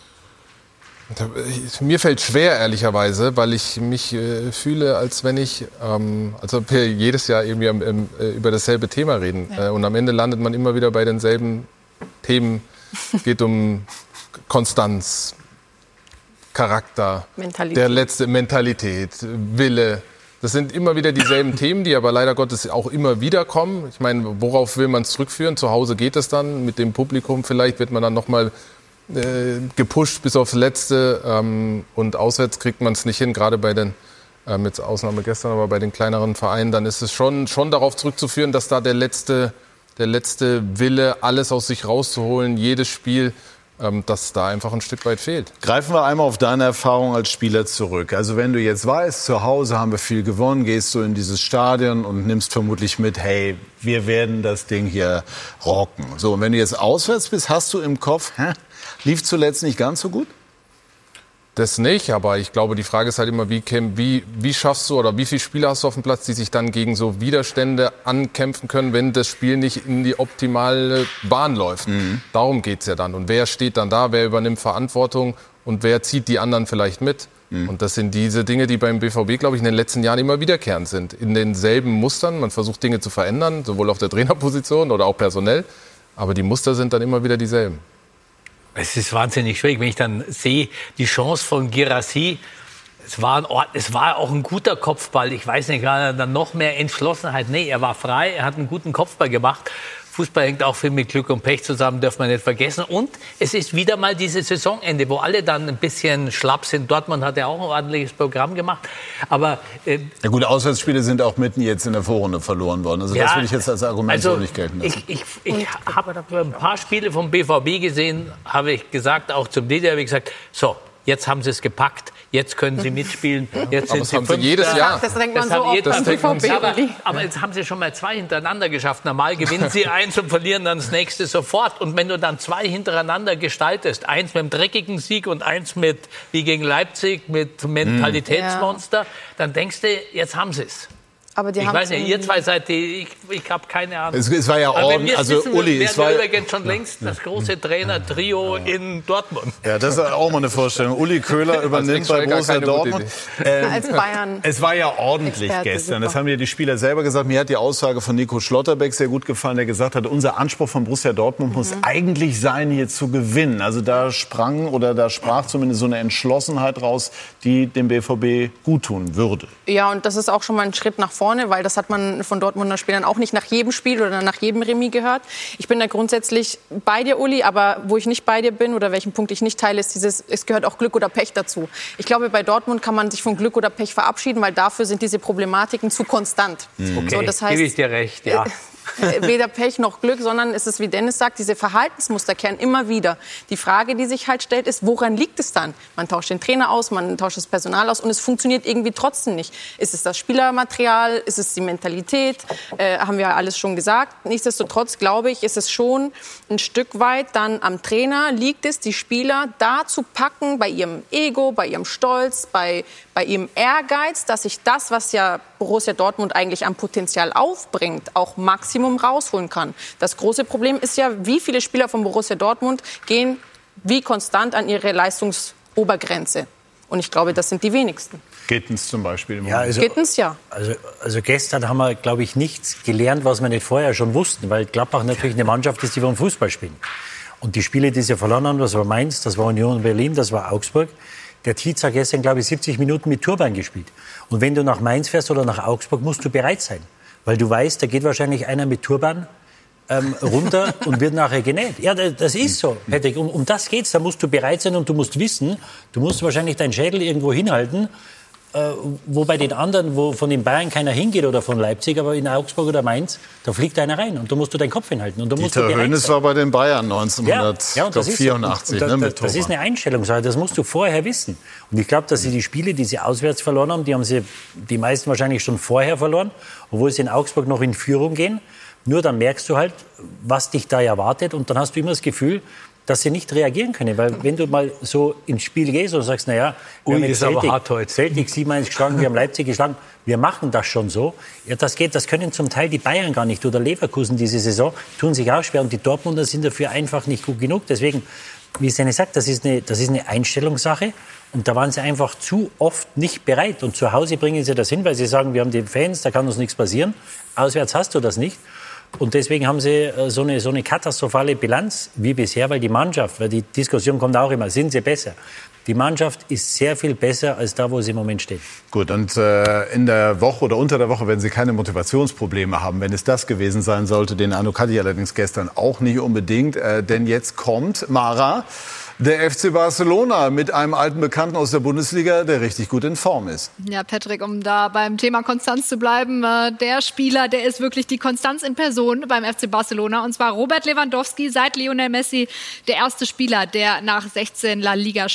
Mir fällt schwer, ehrlicherweise, weil ich mich fühle, als wenn als ob wir jedes Jahr irgendwie über dasselbe Thema reden. Ja. Und am Ende landet man immer wieder bei denselben Themen. Es geht um Konstanz, Charakter, Mentalität, Wille. Das sind immer wieder dieselben Themen, die aber leider Gottes auch immer wieder kommen. Ich meine, worauf will man es zurückführen? Zu Hause geht es dann, mit dem Publikum vielleicht wird man dann nochmal gepusht bis aufs Letzte und auswärts kriegt man es nicht hin, gerade bei den, mit Ausnahme gestern, aber bei den kleineren Vereinen, dann ist es schon darauf zurückzuführen, dass da der letzte Wille, alles aus sich rauszuholen, jedes Spiel, dass da einfach ein Stück weit fehlt. Greifen wir einmal auf deine Erfahrung als Spieler zurück. Also wenn du jetzt weißt, zu Hause haben wir viel gewonnen, gehst du in dieses Stadion und nimmst vermutlich mit, hey, wir werden das Ding hier rocken. So, und wenn du jetzt auswärts bist, hast du im Kopf, lief zuletzt nicht ganz so gut? Das nicht, aber ich glaube, die Frage ist halt immer, wie schaffst du oder wie viele Spieler hast du auf dem Platz, die sich dann gegen so Widerstände ankämpfen können, wenn das Spiel nicht in die optimale Bahn läuft. Darum geht's ja dann. Und wer steht dann da, wer übernimmt Verantwortung und wer zieht die anderen vielleicht mit? Und das sind diese Dinge, die beim BVB, glaube ich, in den letzten Jahren immer wiederkehrend sind. In denselben Mustern, man versucht Dinge zu verändern, sowohl auf der Trainerposition oder auch personell, aber die Muster sind dann immer wieder dieselben. Es ist wahnsinnig schwierig, wenn ich dann sehe, die Chance von Guirassy. Es war auch ein guter Kopfball. Ich weiß nicht, war dann noch mehr Entschlossenheit. Nee, er war frei, er hat einen guten Kopfball gemacht. Fußball hängt auch viel mit Glück und Pech zusammen, darf man nicht vergessen. Und es ist wieder mal dieses Saisonende, wo alle dann ein bisschen schlapp sind. Dortmund hat ja auch ein ordentliches Programm gemacht. Aber ja gut, Auswärtsspiele sind auch mitten jetzt in der Vorrunde verloren worden. Also das will ich jetzt als Argument so nicht gelten lassen. Ich habe ein paar Spiele vom BVB gesehen, habe ich gesagt, auch zum DD habe ich gesagt, so, jetzt haben sie es gepackt. Jetzt können sie mitspielen. Jetzt aber sind das haben sie jedes Jahr. Das denkt man so oft beim BVB. Aber jetzt haben sie schon mal 2 hintereinander geschafft. Normal gewinnen sie 1 und verlieren dann das nächste sofort. Und wenn du dann 2 hintereinander gestaltest, 1 mit einem dreckigen Sieg und 1 mit, wie gegen Leipzig, mit Mentalitätsmonster, dann denkst du, jetzt haben sie es. Aber die ich weiß nicht, ihr zwei seid ich habe keine Ahnung. Es war ja ordentlich. Also Uli, es war übrigens schon längst das große Trainer-Trio in Dortmund. Ja, das ist auch mal eine Vorstellung. Uli Köhler übernimmt bei Borussia Dortmund. Als Bayern. Es war ja ordentlich gestern. Das haben ja die Spieler selber gesagt. Mir hat die Aussage von Nico Schlotterbeck sehr gut gefallen, der gesagt hat, unser Anspruch von Borussia Dortmund muss eigentlich sein, hier zu gewinnen. Also da sprach zumindest so eine Entschlossenheit raus, die dem BVB guttun würde. Ja, und das ist auch schon mal ein Schritt nach vorne, weil das hat man von Dortmunder Spielern auch nicht nach jedem Spiel oder nach jedem Remis gehört. Ich bin da grundsätzlich bei dir, Uli, aber wo ich nicht bei dir bin oder welchen Punkt ich nicht teile, ist es gehört auch Glück oder Pech dazu. Ich glaube, bei Dortmund kann man sich von Glück oder Pech verabschieden, weil dafür sind diese Problematiken zu konstant. Okay, so, das heißt, gebe ich dir recht, ja. Weder Pech noch Glück, sondern es ist, wie Dennis sagt, diese Verhaltensmuster kehren immer wieder. Die Frage, die sich halt stellt, ist, woran liegt es dann? Man tauscht den Trainer aus, man tauscht das Personal aus und es funktioniert irgendwie trotzdem nicht. Ist es das Spielermaterial? Ist es die Mentalität? Haben wir alles schon gesagt. Nichtsdestotrotz, glaube ich, ist es schon ein Stück weit dann am Trainer, liegt es, die Spieler da zu packen, bei ihrem Ego, bei ihrem Stolz, bei ihrem Ehrgeiz, dass sich das, was ja Borussia Dortmund eigentlich an Potenzial aufbringt, auch Maximum rausholen kann. Das große Problem ist ja, wie viele Spieler von Borussia Dortmund gehen wie konstant an ihre Leistungsobergrenze. Und ich glaube, das sind die wenigsten. Gittens zum Beispiel. Ja, Gittens, ja. Also gestern haben wir, glaube ich, nichts gelernt, was wir nicht vorher schon wussten, weil Gladbach natürlich eine Mannschaft ist, die vom Fußball spielen. Und die Spiele, die sie verloren haben, das war Mainz, das war Union Berlin, das war Augsburg. Der Tietz hat gestern, glaube ich, 70 Minuten mit Turban gespielt. Und wenn du nach Mainz fährst oder nach Augsburg, musst du bereit sein. Weil du weißt, da geht wahrscheinlich einer mit Turban runter und wird nachher genäht. Ja, das ist so, Patrick. Um das geht's. Da musst du bereit sein und du musst wissen, du musst wahrscheinlich deinen Schädel irgendwo hinhalten, wo bei den anderen, wo von den Bayern keiner hingeht oder von Leipzig, aber in Augsburg oder Mainz, da fliegt einer rein und da musst du deinen Kopf hinhalten. Und da musst Dieter Hoeneß war bei den Bayern 1984. Das ist eine Einstellungssache, das musst du vorher wissen. Und ich glaube, dass sie die Spiele, die sie auswärts verloren haben, die haben sie die meisten wahrscheinlich schon vorher verloren, obwohl sie in Augsburg noch in Führung gehen. Nur dann merkst du halt, was dich da erwartet und dann hast du immer das Gefühl, dass sie nicht reagieren können. Weil wenn du mal so ins Spiel gehst und sagst, naja, wir haben jetzt Celtic 7-1 geschlagen, wir haben Leipzig geschlagen, wir machen das schon so. Ja, das können zum Teil die Bayern gar nicht oder Leverkusen diese Saison, tun sich auch schwer und die Dortmunder sind dafür einfach nicht gut genug. Deswegen, wie Senne sagt, das ist eine Einstellungssache und da waren sie einfach zu oft nicht bereit. Und zu Hause bringen sie das hin, weil sie sagen, wir haben die Fans, da kann uns nichts passieren. Auswärts hast du das nicht. Und deswegen haben sie so eine katastrophale Bilanz wie bisher, weil die Mannschaft, weil die Diskussion kommt auch immer, sind sie besser? Die Mannschaft ist sehr viel besser als da, wo sie im Moment steht. Gut, und in der Woche oder unter der Woche werden Sie keine Motivationsprobleme haben. Wenn es das gewesen sein sollte, den Eindruck hatte ich allerdings gestern auch nicht unbedingt. Denn jetzt kommt Mara, der FC Barcelona, mit einem alten Bekannten aus der Bundesliga, der richtig gut in Form ist. Ja, Patrick, um da beim Thema Konstanz zu bleiben, der Spieler, der ist wirklich die Konstanz in Person beim FC Barcelona. Und zwar Robert Lewandowski, seit Lionel Messi der erste Spieler, der nach 16 La Liga-Spieltagen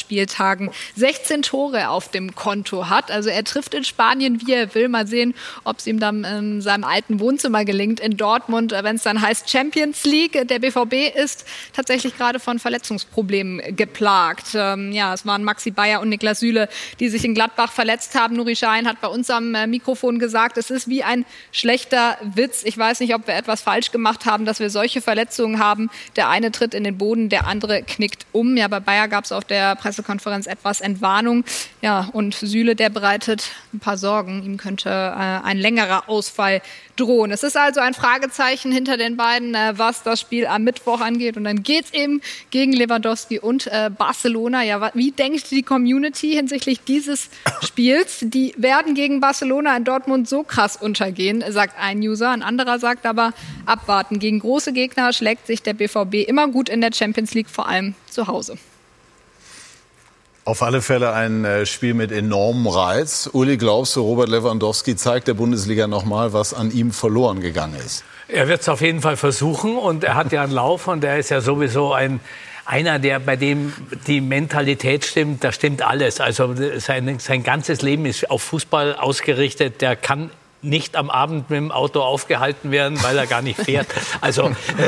Tagen 16 Tore auf dem Konto hat. Also er trifft in Spanien, wie er will. Mal sehen, ob es ihm dann in seinem alten Wohnzimmer gelingt in Dortmund, wenn es dann heißt Champions League. Der BVB ist tatsächlich gerade von Verletzungsproblemen geplagt. Es waren Maxi Bayer und Niklas Süle, die sich in Gladbach verletzt haben. Nuri Sahin hat bei uns am Mikrofon gesagt, es ist wie ein schlechter Witz. Ich weiß nicht, ob wir etwas falsch gemacht haben, dass wir solche Verletzungen haben. Der eine tritt in den Boden, der andere knickt um. Ja, bei Bayer gab es auf der Pressekonferenz etwas Entwarnung. Ja, und Süle, der bereitet ein paar Sorgen. Ihm könnte ein längerer Ausfall drohen. Es ist also ein Fragezeichen hinter den beiden, was das Spiel am Mittwoch angeht. Und dann geht es eben gegen Lewandowski und Barcelona. Ja, wie denkt die Community hinsichtlich dieses Spiels? Die werden gegen Barcelona in Dortmund so krass untergehen, sagt ein User. Ein anderer sagt aber, abwarten. Gegen große Gegner schlägt sich der BVB immer gut in der Champions League, vor allem zu Hause. Auf alle Fälle ein Spiel mit enormem Reiz. Uli, glaubst du, Robert Lewandowski zeigt der Bundesliga nochmal, was an ihm verloren gegangen ist? Er wird es auf jeden Fall versuchen und er hat ja einen Lauf und er ist ja sowieso einer, bei dem die Mentalität stimmt, da stimmt alles. Also sein ganzes Leben ist auf Fußball ausgerichtet, der kann nicht am Abend mit dem Auto aufgehalten werden, weil er gar nicht fährt. Also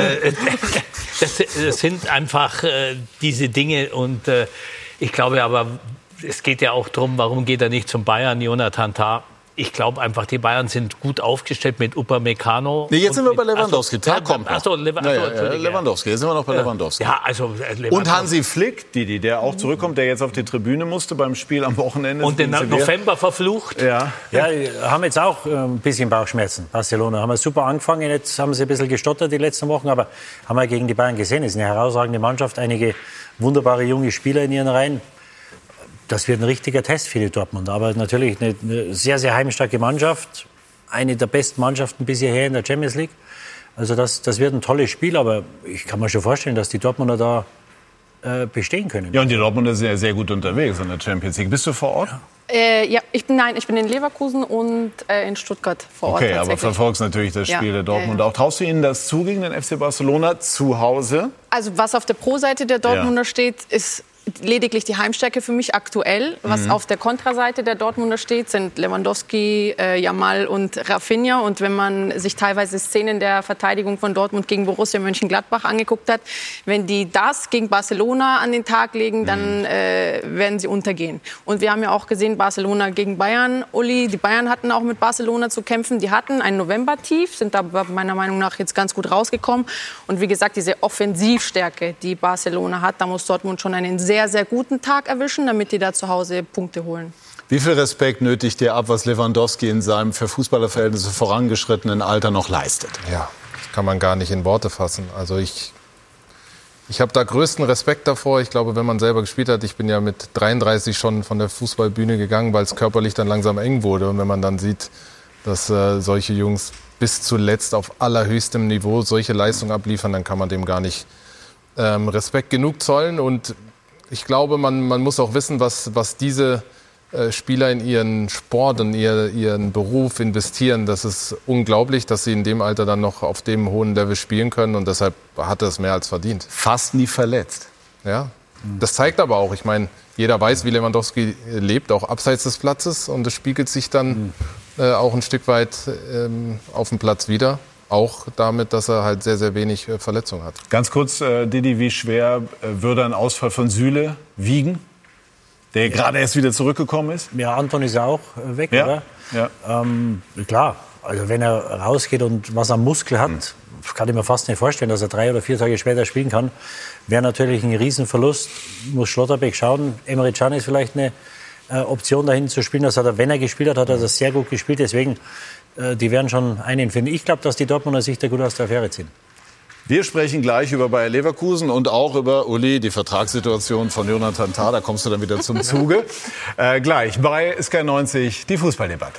das sind einfach diese Dinge und ich glaube aber, es geht ja auch darum, warum geht er nicht zum Bayern, Jonathan Tah. Ich glaube einfach, die Bayern sind gut aufgestellt mit Upamecano. Nee, jetzt sind wir bei Lewandowski. Tah kommt noch. Lewandowski, jetzt sind wir noch bei Lewandowski. Ja, also Lewandowski. Und Hansi Flick, der auch zurückkommt, der jetzt auf die Tribüne musste beim Spiel am Wochenende. Und den November verflucht. Ja, haben jetzt auch ein bisschen Bauchschmerzen, Barcelona. Haben wir super angefangen, jetzt haben sie ein bisschen gestottert die letzten Wochen, aber haben wir gegen die Bayern gesehen. Es ist eine herausragende Mannschaft, einige wunderbare junge Spieler in ihren Reihen. Das wird ein richtiger Test für die Dortmund. Aber natürlich eine sehr, sehr heimstarke Mannschaft. Eine der besten Mannschaften bisher in der Champions League. Also das wird ein tolles Spiel. Aber ich kann mir schon vorstellen, dass die Dortmunder da bestehen können. Ja, und die Dortmunder sind ja sehr gut unterwegs in der Champions League. Bist du vor Ort? Ja, ich bin in Leverkusen und in Stuttgart vor Ort. Okay, aber verfolgst natürlich das Spiel der Dortmund auch. Traust du ihnen das zu gegen den FC Barcelona zu Hause? Also was auf der Pro-Seite der Dortmunder steht, ist lediglich die Heimstärke für mich aktuell. Was auf der Kontraseite der Dortmunder steht, sind Lewandowski, Yamal und Rafinha. Und wenn man sich teilweise Szenen der Verteidigung von Dortmund gegen Borussia Mönchengladbach angeguckt hat, wenn die das gegen Barcelona an den Tag legen, dann werden sie untergehen. Und wir haben ja auch gesehen, Barcelona gegen Bayern. Uli, die Bayern hatten auch mit Barcelona zu kämpfen. Die hatten ein November-Tief, sind aber meiner Meinung nach jetzt ganz gut rausgekommen. Und wie gesagt, diese Offensivstärke, die Barcelona hat, da muss Dortmund schon einen sehr, sehr guten Tag erwischen, damit die da zu Hause Punkte holen. Wie viel Respekt nötigt dir ab, was Lewandowski in seinem für Fußballerverhältnisse vorangeschrittenen Alter noch leistet? Ja, das kann man gar nicht in Worte fassen. Also ich habe da größten Respekt davor. Ich glaube, wenn man selber gespielt hat, ich bin ja mit 33 schon von der Fußballbühne gegangen, weil es körperlich dann langsam eng wurde. Und wenn man dann sieht, dass solche Jungs bis zuletzt auf allerhöchstem Niveau solche Leistungen abliefern, dann kann man dem gar nicht Respekt genug zollen. Und ich glaube, man muss auch wissen, was diese Spieler in ihren Sport und ihren Beruf investieren. Das ist unglaublich, dass sie in dem Alter dann noch auf dem hohen Level spielen können. Und deshalb hat er es mehr als verdient. Fast nie verletzt. Ja, das zeigt aber auch, ich meine, jeder weiß, wie Lewandowski lebt, auch abseits des Platzes. Und das spiegelt sich dann auch ein Stück weit auf dem Platz wieder. Auch damit, dass er halt sehr, sehr wenig Verletzungen hat. Ganz kurz, Didi, wie schwer würde ein Ausfall von Süle wiegen, der gerade erst wieder zurückgekommen ist? Ja, Anton ist ja auch weg, oder? Ja. Klar, also wenn er rausgeht und was am Muskel hat, kann ich mir fast nicht vorstellen, dass er 3 oder 4 Tage später spielen kann. Wäre natürlich ein Riesenverlust. Muss Schlotterbeck schauen. Emre Can ist vielleicht eine Option, dahin zu spielen. Das hat er, wenn er gespielt hat, hat er das sehr gut gespielt. Deswegen, die werden schon einen finden. Ich glaube, dass die Dortmunder sich da gut aus der Affäre ziehen. Wir sprechen gleich über Bayer Leverkusen und auch über, Uli, die Vertragssituation von Jonathan Tah. Da kommst du dann wieder zum Zuge. Gleich bei SK90 die Fußballdebatte.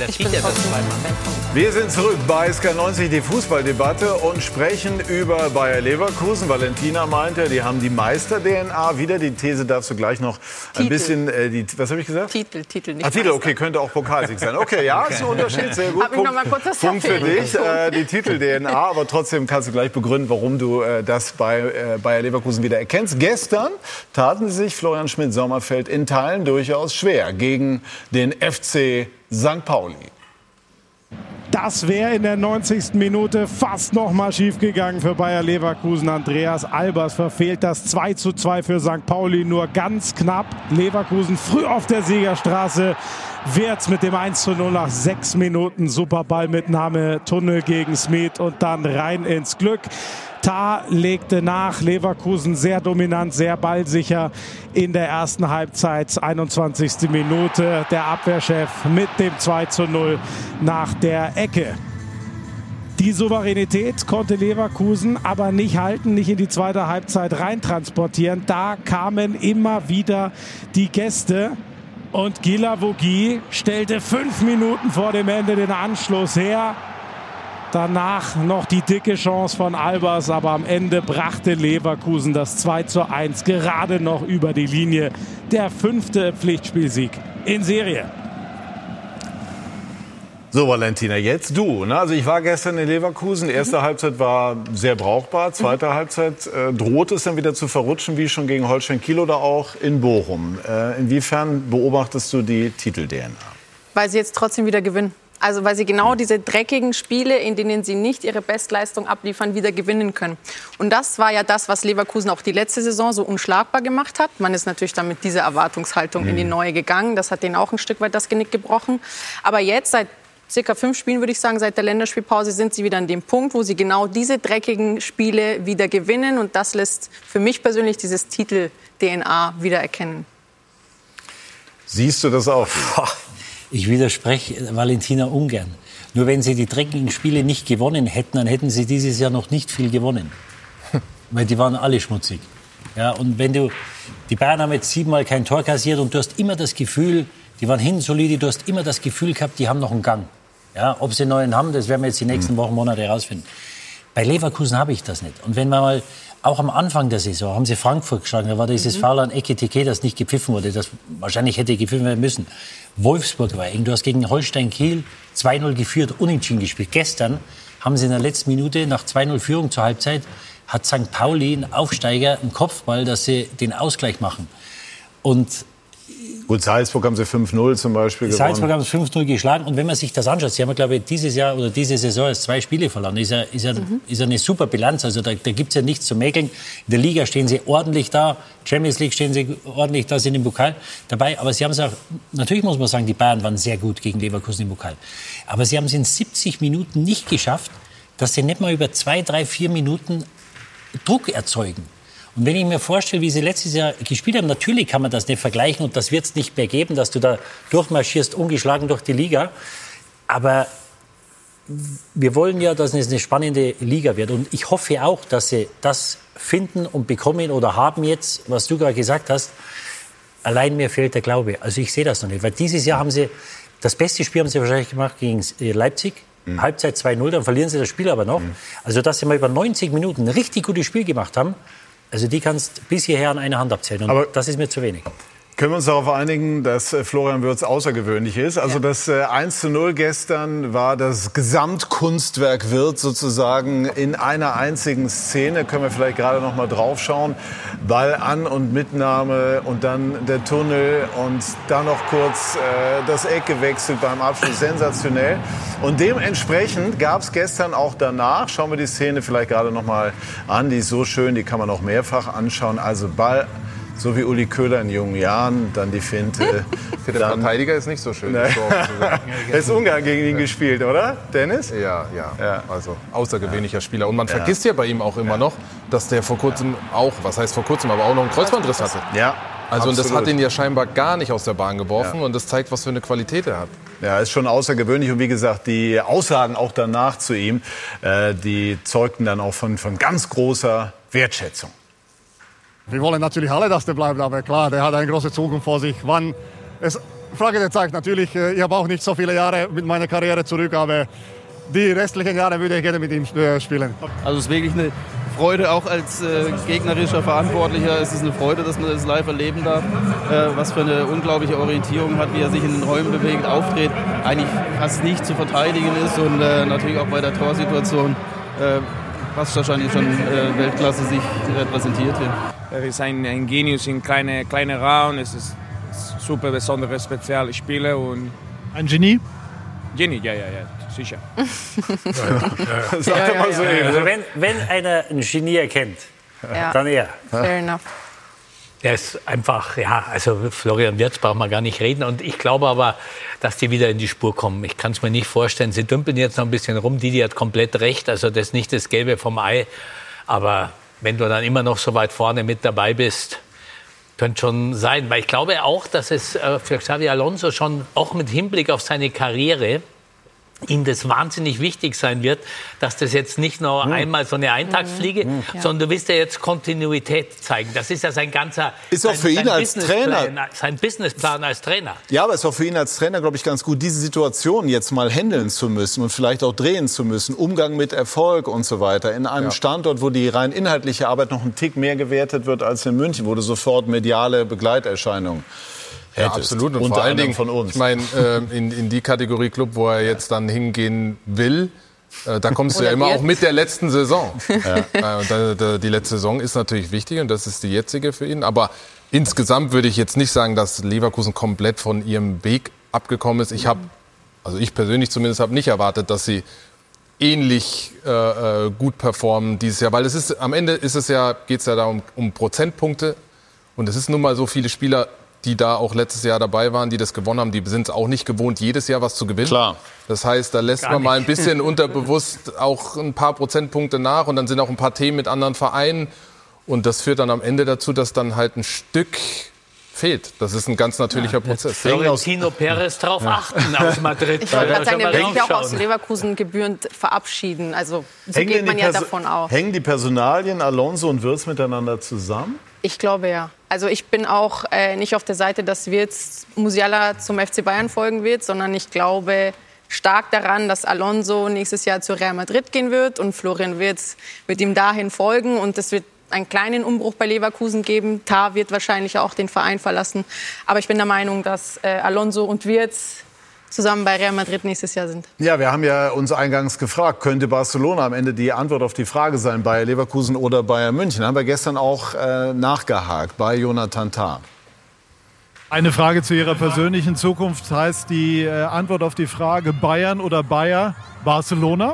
Der zieht ja das zweimal. Wir sind zurück bei SK90, die Fußballdebatte, und sprechen über Bayer Leverkusen. Valentina meinte, die haben die Meister-DNA wieder. Die These darfst du gleich noch ein bisschen... was habe ich gesagt? Titel, nicht Titel, Meister. Okay, könnte auch Pokalsieg sein. Okay, ja, ist ein Unterschied, sehr gut. Hab ich noch mal kurz das Punkt für dich, Punkt. die Titel-DNA. Aber trotzdem kannst du gleich begründen, warum du das bei Bayer Leverkusen wieder erkennst. Gestern taten sie sich, Florian Schmidt-Sommerfeld, in Teilen durchaus schwer gegen den FC St. Pauli. Das wäre in der 90. Minute fast noch mal schief gegangen für Bayer Leverkusen. Andreas Albers verfehlt das 2:2 für St. Pauli, nur ganz knapp. Leverkusen früh auf der Siegerstraße. Wirtz mit dem 1:0 nach 6 Minuten. Super Ballmitnahme, Tunnel gegen Smith und dann rein ins Glück. Tah legte nach, Leverkusen sehr dominant, sehr ballsicher in der ersten Halbzeit, 21. Minute. Der Abwehrchef mit dem 2:0 nach der Ecke. Die Souveränität konnte Leverkusen aber nicht halten, nicht in die zweite Halbzeit reintransportieren. Da kamen immer wieder die Gäste. Und Guilavogui stellte 5 Minuten vor dem Ende den Anschluss her. Danach noch die dicke Chance von Albers, aber am Ende brachte Leverkusen das 2:1 gerade noch über die Linie. Der 5. Pflichtspielsieg in Serie. So, Valentina, jetzt du. Ne? Also ich war gestern in Leverkusen. Erste Halbzeit war sehr brauchbar. Zweite Halbzeit droht es dann wieder zu verrutschen, wie schon gegen Holstein Kiel oder auch in Bochum. Inwiefern beobachtest du die Titel-DNA? Weil sie jetzt trotzdem wieder gewinnen. Also weil sie genau diese dreckigen Spiele, in denen sie nicht ihre Bestleistung abliefern, wieder gewinnen können. Und das war ja das, was Leverkusen auch die letzte Saison so unschlagbar gemacht hat. Man ist natürlich dann mit dieser Erwartungshaltung in die neue gegangen. Das hat denen auch ein Stück weit das Genick gebrochen. Aber jetzt, seit circa 5 Spielen, würde ich sagen, seit der Länderspielpause, sind sie wieder an dem Punkt, wo sie genau diese dreckigen Spiele wieder gewinnen. Und das lässt für mich persönlich dieses Titel-DNA wieder erkennen. Siehst du das auch? Ich widerspreche Valentina ungern. Nur wenn sie die dreckigen Spiele nicht gewonnen hätten, dann hätten sie dieses Jahr noch nicht viel gewonnen. Weil die waren alle schmutzig. Ja, und wenn die Bayern haben jetzt 7-mal kein Tor kassiert und du hast immer das Gefühl, die waren hinten solide, du hast immer das Gefühl gehabt, die haben noch einen Gang. Ja, ob sie einen neuen haben, das werden wir jetzt die nächsten Wochen, Monate herausfinden. Bei Leverkusen habe ich das nicht. Und wenn man mal, auch am Anfang der Saison, haben sie Frankfurt geschlagen, da war dieses Foul an Ekitike, das nicht gepfiffen wurde, das wahrscheinlich hätte gepfiffen werden müssen. Wolfsburg war eng, du hast gegen Holstein Kiel 2:0 geführt, unentschieden gespielt. Gestern haben sie in der letzten Minute, nach 2:0 Führung zur Halbzeit, hat St. Pauli, ein Aufsteiger, einen Kopfball, dass sie den Ausgleich machen. Und gut, Salzburg haben sie 5:0 zum Beispiel gewonnen. Salzburg haben sie 5:0 geschlagen. Und wenn man sich das anschaut, sie haben, glaube ich, dieses Jahr oder diese Saison erst 2 Spiele verloren. Ist ja eine super Bilanz. Also da gibt es ja nichts zu mäkeln. In der Liga stehen sie ordentlich da. Champions League stehen sie ordentlich da, sind im Pokal dabei. Aber sie haben es auch, natürlich muss man sagen, die Bayern waren sehr gut gegen Leverkusen im Pokal. Aber sie haben es in 70 Minuten nicht geschafft, dass sie nicht mal über 2, 3, 4 Minuten Druck erzeugen. Und wenn ich mir vorstelle, wie sie letztes Jahr gespielt haben, natürlich kann man das nicht vergleichen und das wird es nicht mehr geben, dass du da durchmarschierst, ungeschlagen durch die Liga. Aber wir wollen ja, dass es eine spannende Liga wird. Und ich hoffe auch, dass sie das finden und bekommen oder haben jetzt, was du gerade gesagt hast. Allein mir fehlt der Glaube. Also ich sehe das noch nicht. Weil dieses Jahr haben sie, das beste Spiel haben sie wahrscheinlich gemacht gegen Leipzig. Halbzeit 2:0, dann verlieren sie das Spiel aber noch. Also dass sie mal über 90 Minuten ein richtig gutes Spiel gemacht haben, also die kannst bis hierher an einer Hand abzählen. Und aber das ist mir zu wenig. Können wir uns darauf einigen, dass Florian Wirtz außergewöhnlich ist? Also das 1:0 gestern war das Gesamtkunstwerk Wirtz sozusagen in einer einzigen Szene. Können wir vielleicht gerade noch mal drauf schauen. Ball an und Mitnahme und dann der Tunnel und dann noch kurz das Eck gewechselt beim Abschluss. Sensationell. Und dementsprechend gab es gestern auch danach, schauen wir die Szene vielleicht gerade noch mal an, die ist so schön, die kann man auch mehrfach anschauen. Also Ball, so wie Uli Köhler in jungen Jahren, dann die Finte. Für den Verteidiger ist nicht so schön. Er ist Ungarn gegen ihn gespielt, oder, Dennis? Ja. Also außergewöhnlicher Spieler. Und man vergisst ja bei ihm auch immer noch, dass der vor kurzem auch, was heißt vor kurzem, aber auch noch einen Kreuzbandriss hatte. Ja. Also und das hat ihn ja scheinbar gar nicht aus der Bahn geworfen und das zeigt, was für eine Qualität er hat. Ja, ist schon außergewöhnlich und wie gesagt, die Aussagen auch danach zu ihm, die zeugten dann auch von ganz großer Wertschätzung. Wir wollen natürlich alle, dass der bleibt, aber klar, der hat eine große Zukunft vor sich. Wann es Frage der Zeit. Natürlich, ich habe auch nicht so viele Jahre mit meiner Karriere zurück, aber die restlichen Jahre würde ich gerne mit ihm spielen. Also es ist wirklich eine Freude, auch als gegnerischer Verantwortlicher. Es ist eine Freude, dass man das live erleben darf. Was für eine unglaubliche Orientierung hat, wie er sich in den Räumen bewegt, auftritt, eigentlich fast nicht zu verteidigen ist und natürlich auch bei der Torsituation fast wahrscheinlich schon Weltklasse sich präsentiert hier. Er ist ein Genius in kleinen Raum. Es ist super besondere, spezielle Spiele. Und ein Genie? Genie, ja, sicher. Sag doch mal so. Also wenn einer ein Genie erkennt, dann er. Fair enough. Er ist einfach, also Florian Wirtz braucht man gar nicht reden. Und ich glaube aber, dass die wieder in die Spur kommen. Ich kann es mir nicht vorstellen. Sie dümpeln jetzt noch ein bisschen rum. Didi hat komplett recht. Also das ist nicht das Gelbe vom Ei. Aber wenn du dann immer noch so weit vorne mit dabei bist, könnte schon sein. Weil ich glaube auch, dass es für Xabi Alonso schon auch mit Hinblick auf seine Karriere ihm das wahnsinnig wichtig sein wird, dass das jetzt nicht nur einmal so eine Eintagsfliege, sondern du willst ja jetzt Kontinuität zeigen. Das ist ja sein ganzer... Ist auch für ihn als Trainer. Sein Businessplan als Trainer. Ja, aber es ist auch für ihn als Trainer, glaube ich, ganz gut, diese Situation jetzt mal handeln zu müssen und vielleicht auch drehen zu müssen. Umgang mit Erfolg und so weiter. In einem Standort, wo die rein inhaltliche Arbeit noch einen Tick mehr gewertet wird als in München, wo du sofort mediale Begleiterscheinungen Ja, absolut. Und vor allen Dingen von uns. Ich meine, in die Kategorie Club, wo er jetzt dann hingehen will, da kommst du ja immer auch mit der letzten Saison. Die letzte Saison ist natürlich wichtig und das ist die jetzige für ihn. Aber insgesamt würde ich jetzt nicht sagen, dass Leverkusen komplett von ihrem Weg abgekommen ist. Ich persönlich zumindest habe nicht erwartet, dass sie ähnlich gut performen dieses Jahr. Weil am Ende geht es ja da um Prozentpunkte. Und es ist nun mal so viele Spieler, die da auch letztes Jahr dabei waren, die das gewonnen haben, die sind es auch nicht gewohnt, jedes Jahr was zu gewinnen. Klar. Das heißt, da lässt man mal ein bisschen unterbewusst auch ein paar Prozentpunkte nach und dann sind auch ein paar Themen mit anderen Vereinen und das führt dann am Ende dazu, dass dann halt ein Stück fehlt. Das ist ein ganz natürlicher Prozess. Florentino Perez drauf achten aus Madrid. Ich wollte gerade sagen, der wird ja auch aus Leverkusen gebührend verabschieden. Also so geht man ja davon aus. Hängen die Personalien Alonso und Wirtz miteinander zusammen? Ich glaube ja. Also ich bin auch nicht auf der Seite, dass Wirtz Musiala zum FC Bayern folgen wird, sondern ich glaube stark daran, dass Alonso nächstes Jahr zu Real Madrid gehen wird und Florian Wirtz wird ihm dahin folgen und es wird einen kleinen Umbruch bei Leverkusen geben. Tah wird wahrscheinlich auch den Verein verlassen. Aber ich bin der Meinung, dass Alonso und Wirtz zusammen bei Real Madrid nächstes Jahr sind. Ja, wir haben ja uns eingangs gefragt, könnte Barcelona am Ende die Antwort auf die Frage sein, Bayer Leverkusen oder Bayern München? Haben wir gestern auch nachgehakt bei Jonathan Tah. Eine Frage zu Ihrer persönlichen Zukunft. Heißt die Antwort auf die Frage Bayern oder Bayer Barcelona?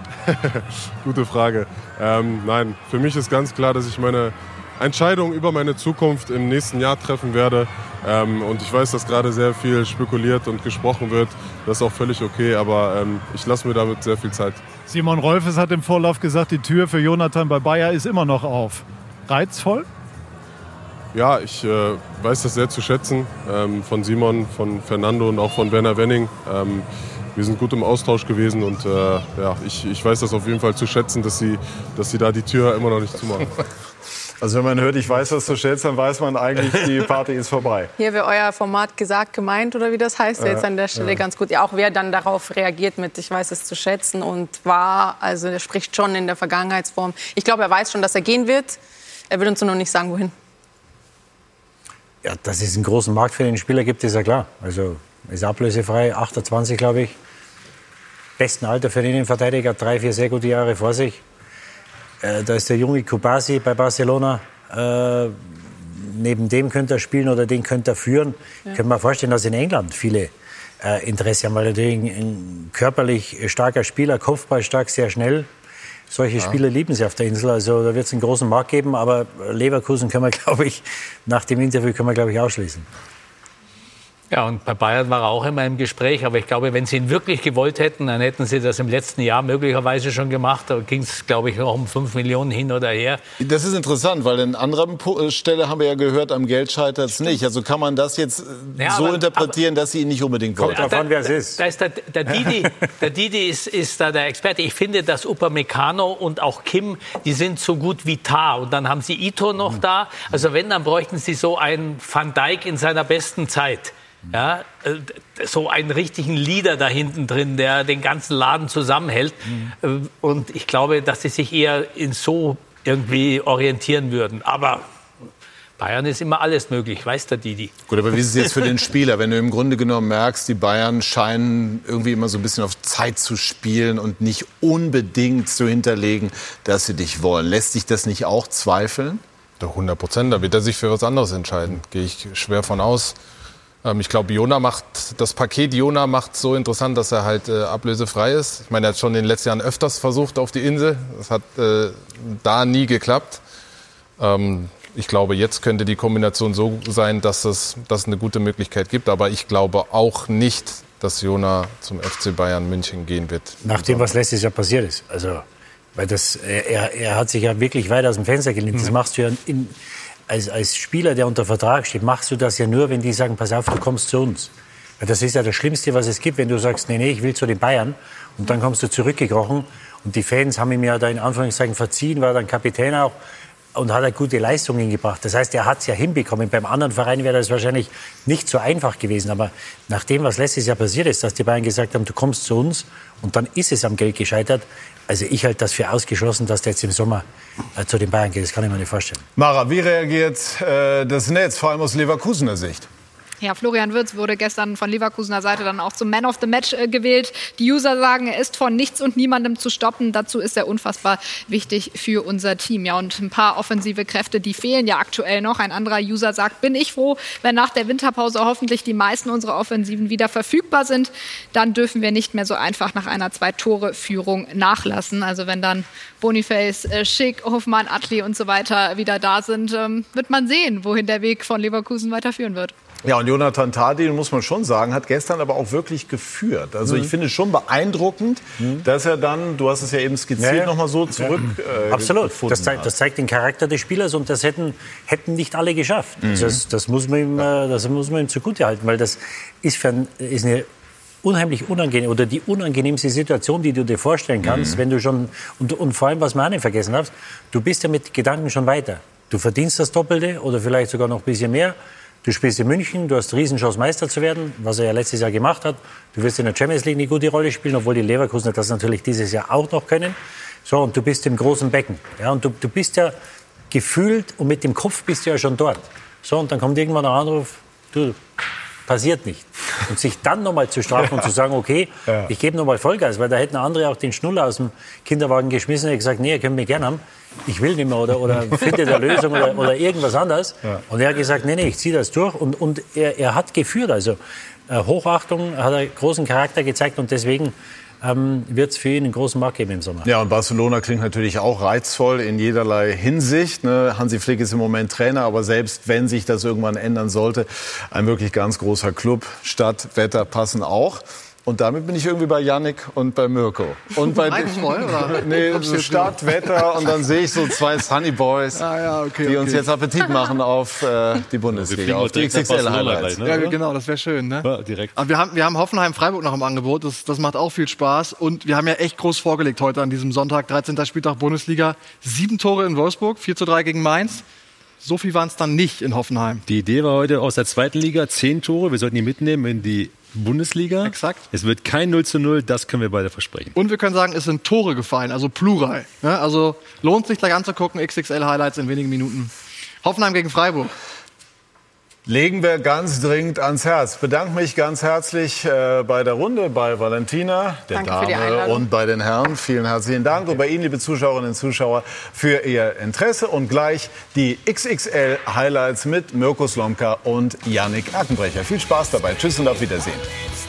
Gute Frage. Nein, für mich ist ganz klar, dass ich meine Entscheidung über meine Zukunft im nächsten Jahr treffen werde. Und ich weiß, dass gerade sehr viel spekuliert und gesprochen wird. Das ist auch völlig okay, aber ich lasse mir damit sehr viel Zeit. Simon Rolfes hat im Vorlauf gesagt, die Tür für Jonathan bei Bayer ist immer noch auf. Reizvoll? Ja, ich weiß das sehr zu schätzen. Von Simon, von Fernando und auch von Werner Wenning. Wir sind gut im Austausch gewesen und ich weiß das auf jeden Fall zu schätzen, dass sie da die Tür immer noch nicht zumachen. Also wenn man hört, ich weiß, was du schätzt, dann weiß man eigentlich, die Party ist vorbei. Hier wäre euer Format gesagt, gemeint oder wie das heißt, jetzt an der Stelle ganz gut. Ja, auch wer dann darauf reagiert mit, ich weiß es zu schätzen und war, also der spricht schon in der Vergangenheitsform. Ich glaube, er weiß schon, dass er gehen wird. Er will uns nur noch nicht sagen, wohin. Ja, dass es einen großen Markt für den Spieler gibt, ist ja klar. Also ist ablösefrei, 28, glaube ich. Besten Alter für den Innenverteidiger, 3-4 sehr gute Jahre vor sich. Da ist der junge Kubasi bei Barcelona. Neben dem könnte er spielen oder den könnte er führen. Ja. Ich könnte mir vorstellen, dass in England viele Interesse haben, weil natürlich ein körperlich starker Spieler, kopfballstark, sehr schnell. Solche Spieler lieben sie auf der Insel. Also da wird es einen großen Markt geben. Aber Leverkusen können wir, glaube ich, nach dem Interview ausschließen. Ja, und bei Bayern war er auch immer im Gespräch. Aber ich glaube, wenn sie ihn wirklich gewollt hätten, dann hätten sie das im letzten Jahr möglicherweise schon gemacht. Da ging es, glaube ich, noch um 5 Millionen hin oder her. Das ist interessant, weil an anderer Stelle haben wir ja gehört, am Geld scheitert es nicht. Also kann man das jetzt so interpretieren, dass sie ihn nicht unbedingt wollen? Kommt davon, wer es ist. Da ist der Didi ist da der Experte. Ich finde, dass Upamecano und auch Kim, die sind so gut wie Tah. Und dann haben sie Ito noch da. Also wenn, dann bräuchten sie so einen Van Dijk in seiner besten Zeit. Ja, so einen richtigen Leader da hinten drin, der den ganzen Laden zusammenhält. Und ich glaube, dass sie sich eher in so irgendwie orientieren würden. Aber Bayern ist immer alles möglich, weiß der Didi. Gut, aber wie ist es jetzt für den Spieler, wenn du im Grunde genommen merkst, die Bayern scheinen irgendwie immer so ein bisschen auf Zeit zu spielen und nicht unbedingt zu hinterlegen, dass sie dich wollen. Lässt sich das nicht auch zweifeln? 100%, da wird er sich für was anderes entscheiden, gehe ich schwer von aus. Ich glaube, das Paket Jona macht so interessant, dass er halt ablösefrei ist. Ich meine, er hat schon in den letzten Jahren öfters versucht auf die Insel. Das hat da nie geklappt. Ich glaube, jetzt könnte die Kombination so sein, dass es eine gute Möglichkeit gibt. Aber ich glaube auch nicht, dass Jona zum FC Bayern München gehen wird. Nach dem, was letztes Jahr passiert ist. Also, weil er hat sich ja wirklich weit aus dem Fenster gelehnt. Das machst du ja als Spieler, der unter Vertrag steht, machst du das ja nur, wenn die sagen, pass auf, du kommst zu uns. Weil das ist ja das Schlimmste, was es gibt, wenn du sagst, nee, ich will zu den Bayern. Und dann kommst du zurückgekrochen. Und die Fans haben ihm ja da in Anführungszeichen verziehen, war dann Kapitän auch. Und hat gute Leistungen gebracht. Das heißt, er hat es ja hinbekommen. Beim anderen Verein wäre das wahrscheinlich nicht so einfach gewesen. Aber nach dem, was letztes Jahr passiert ist, dass die Bayern gesagt haben, du kommst zu uns und dann ist es am Geld gescheitert. Also ich halte das für ausgeschlossen, dass der jetzt im Sommer zu den Bayern geht. Das kann ich mir nicht vorstellen. Mara, wie reagiert das Netz, vor allem aus Leverkusener Sicht? Ja, Florian Wirtz wurde gestern von Leverkusener Seite dann auch zum Man of the Match gewählt. Die User sagen, er ist von nichts und niemandem zu stoppen. Dazu ist er unfassbar wichtig für unser Team. Ja, und ein paar offensive Kräfte, die fehlen ja aktuell noch. Ein anderer User sagt, bin ich froh, wenn nach der Winterpause hoffentlich die meisten unserer Offensiven wieder verfügbar sind. Dann dürfen wir nicht mehr so einfach nach einer 2-Tore-Führung nachlassen. Also wenn dann Boniface, Schick, Hofmann, Adli und so weiter wieder da sind, wird man sehen, wohin der Weg von Leverkusen weiterführen wird. Ja, und Jonathan Tah, muss man schon sagen, hat gestern aber auch wirklich geführt. Also ich finde es schon beeindruckend, dass er dann, du hast es ja eben skizziert, nochmal so zurück Absolut, das zeigt den Charakter des Spielers und das hätten nicht alle geschafft. Das muss man ihm zugutehalten, weil das ist eine unheimlich unangenehm oder die unangenehmste Situation, die du dir vorstellen kannst, wenn du schon, und vor allem, was man auch nicht vergessen darf, du bist ja mit Gedanken schon weiter. Du verdienst das Doppelte oder vielleicht sogar noch ein bisschen mehr. Du spielst in München, du hast Riesenchance, Meister zu werden, was er ja letztes Jahr gemacht hat. Du wirst in der Champions League eine gute Rolle spielen, obwohl die Leverkusener das natürlich dieses Jahr auch noch können. So, und du bist im großen Becken. Ja, und du bist ja gefühlt und mit dem Kopf bist du ja schon dort. So, und dann kommt irgendwann ein Anruf, du, passiert nicht. Und sich dann nochmal zu strafen und zu sagen, okay, ich gebe nochmal Vollgas, weil da hätten andere auch den Schnuller aus dem Kinderwagen geschmissen und gesagt, nee, ihr könnt mich gerne haben. Ich will nicht mehr oder findet eine Lösung oder irgendwas anderes. Ja. Und er hat gesagt, nee, ich ziehe das durch. Und er hat geführt. Also Hochachtung, hat er großen Charakter gezeigt und deswegen wird es für ihn einen großen Markt geben im Sommer. Ja, und Barcelona klingt natürlich auch reizvoll in jederlei Hinsicht. Ne? Hansi Flick ist im Moment Trainer, aber selbst wenn sich das irgendwann ändern sollte, ein wirklich ganz großer Club. Stadt, Wetter passen auch. Und damit bin ich irgendwie bei Yannick und bei Mirko. Und bei Reizvoll, oder? Nee, so Stadt, Wetter und dann sehe ich so zwei Sunny Boys, die uns jetzt Appetit machen auf die Bundesliga, auf die XXL-Highlights. Ja, genau, das wäre schön, ne? Ja, direkt. Aber wir haben Hoffenheim-Freiburg noch im Angebot, das macht auch viel Spaß. Und wir haben ja echt groß vorgelegt heute an diesem Sonntag, 13. Spieltag Bundesliga. 7 Tore in Wolfsburg, 4:3 gegen Mainz. So viel waren es dann nicht in Hoffenheim. Die Idee war heute aus der zweiten Liga 10 Tore. Wir sollten die mitnehmen in die Bundesliga. Exakt. Es wird kein 0:0, das können wir beide versprechen. Und wir können sagen, es sind Tore gefallen, also Plural. Ja, also lohnt sich gleich anzugucken, XXL-Highlights in wenigen Minuten. Hoffenheim gegen Freiburg. Legen wir ganz dringend ans Herz. Bedanke mich ganz herzlich bei der Runde, bei Valentina, der Dame und bei den Herren. Vielen herzlichen Dank. Und bei Ihnen, liebe Zuschauerinnen und Zuschauer, für Ihr Interesse. Und gleich die XXL-Highlights mit Mirko Slomka und Yannick Ackenbrecher. Viel Spaß dabei. Tschüss und auf Wiedersehen.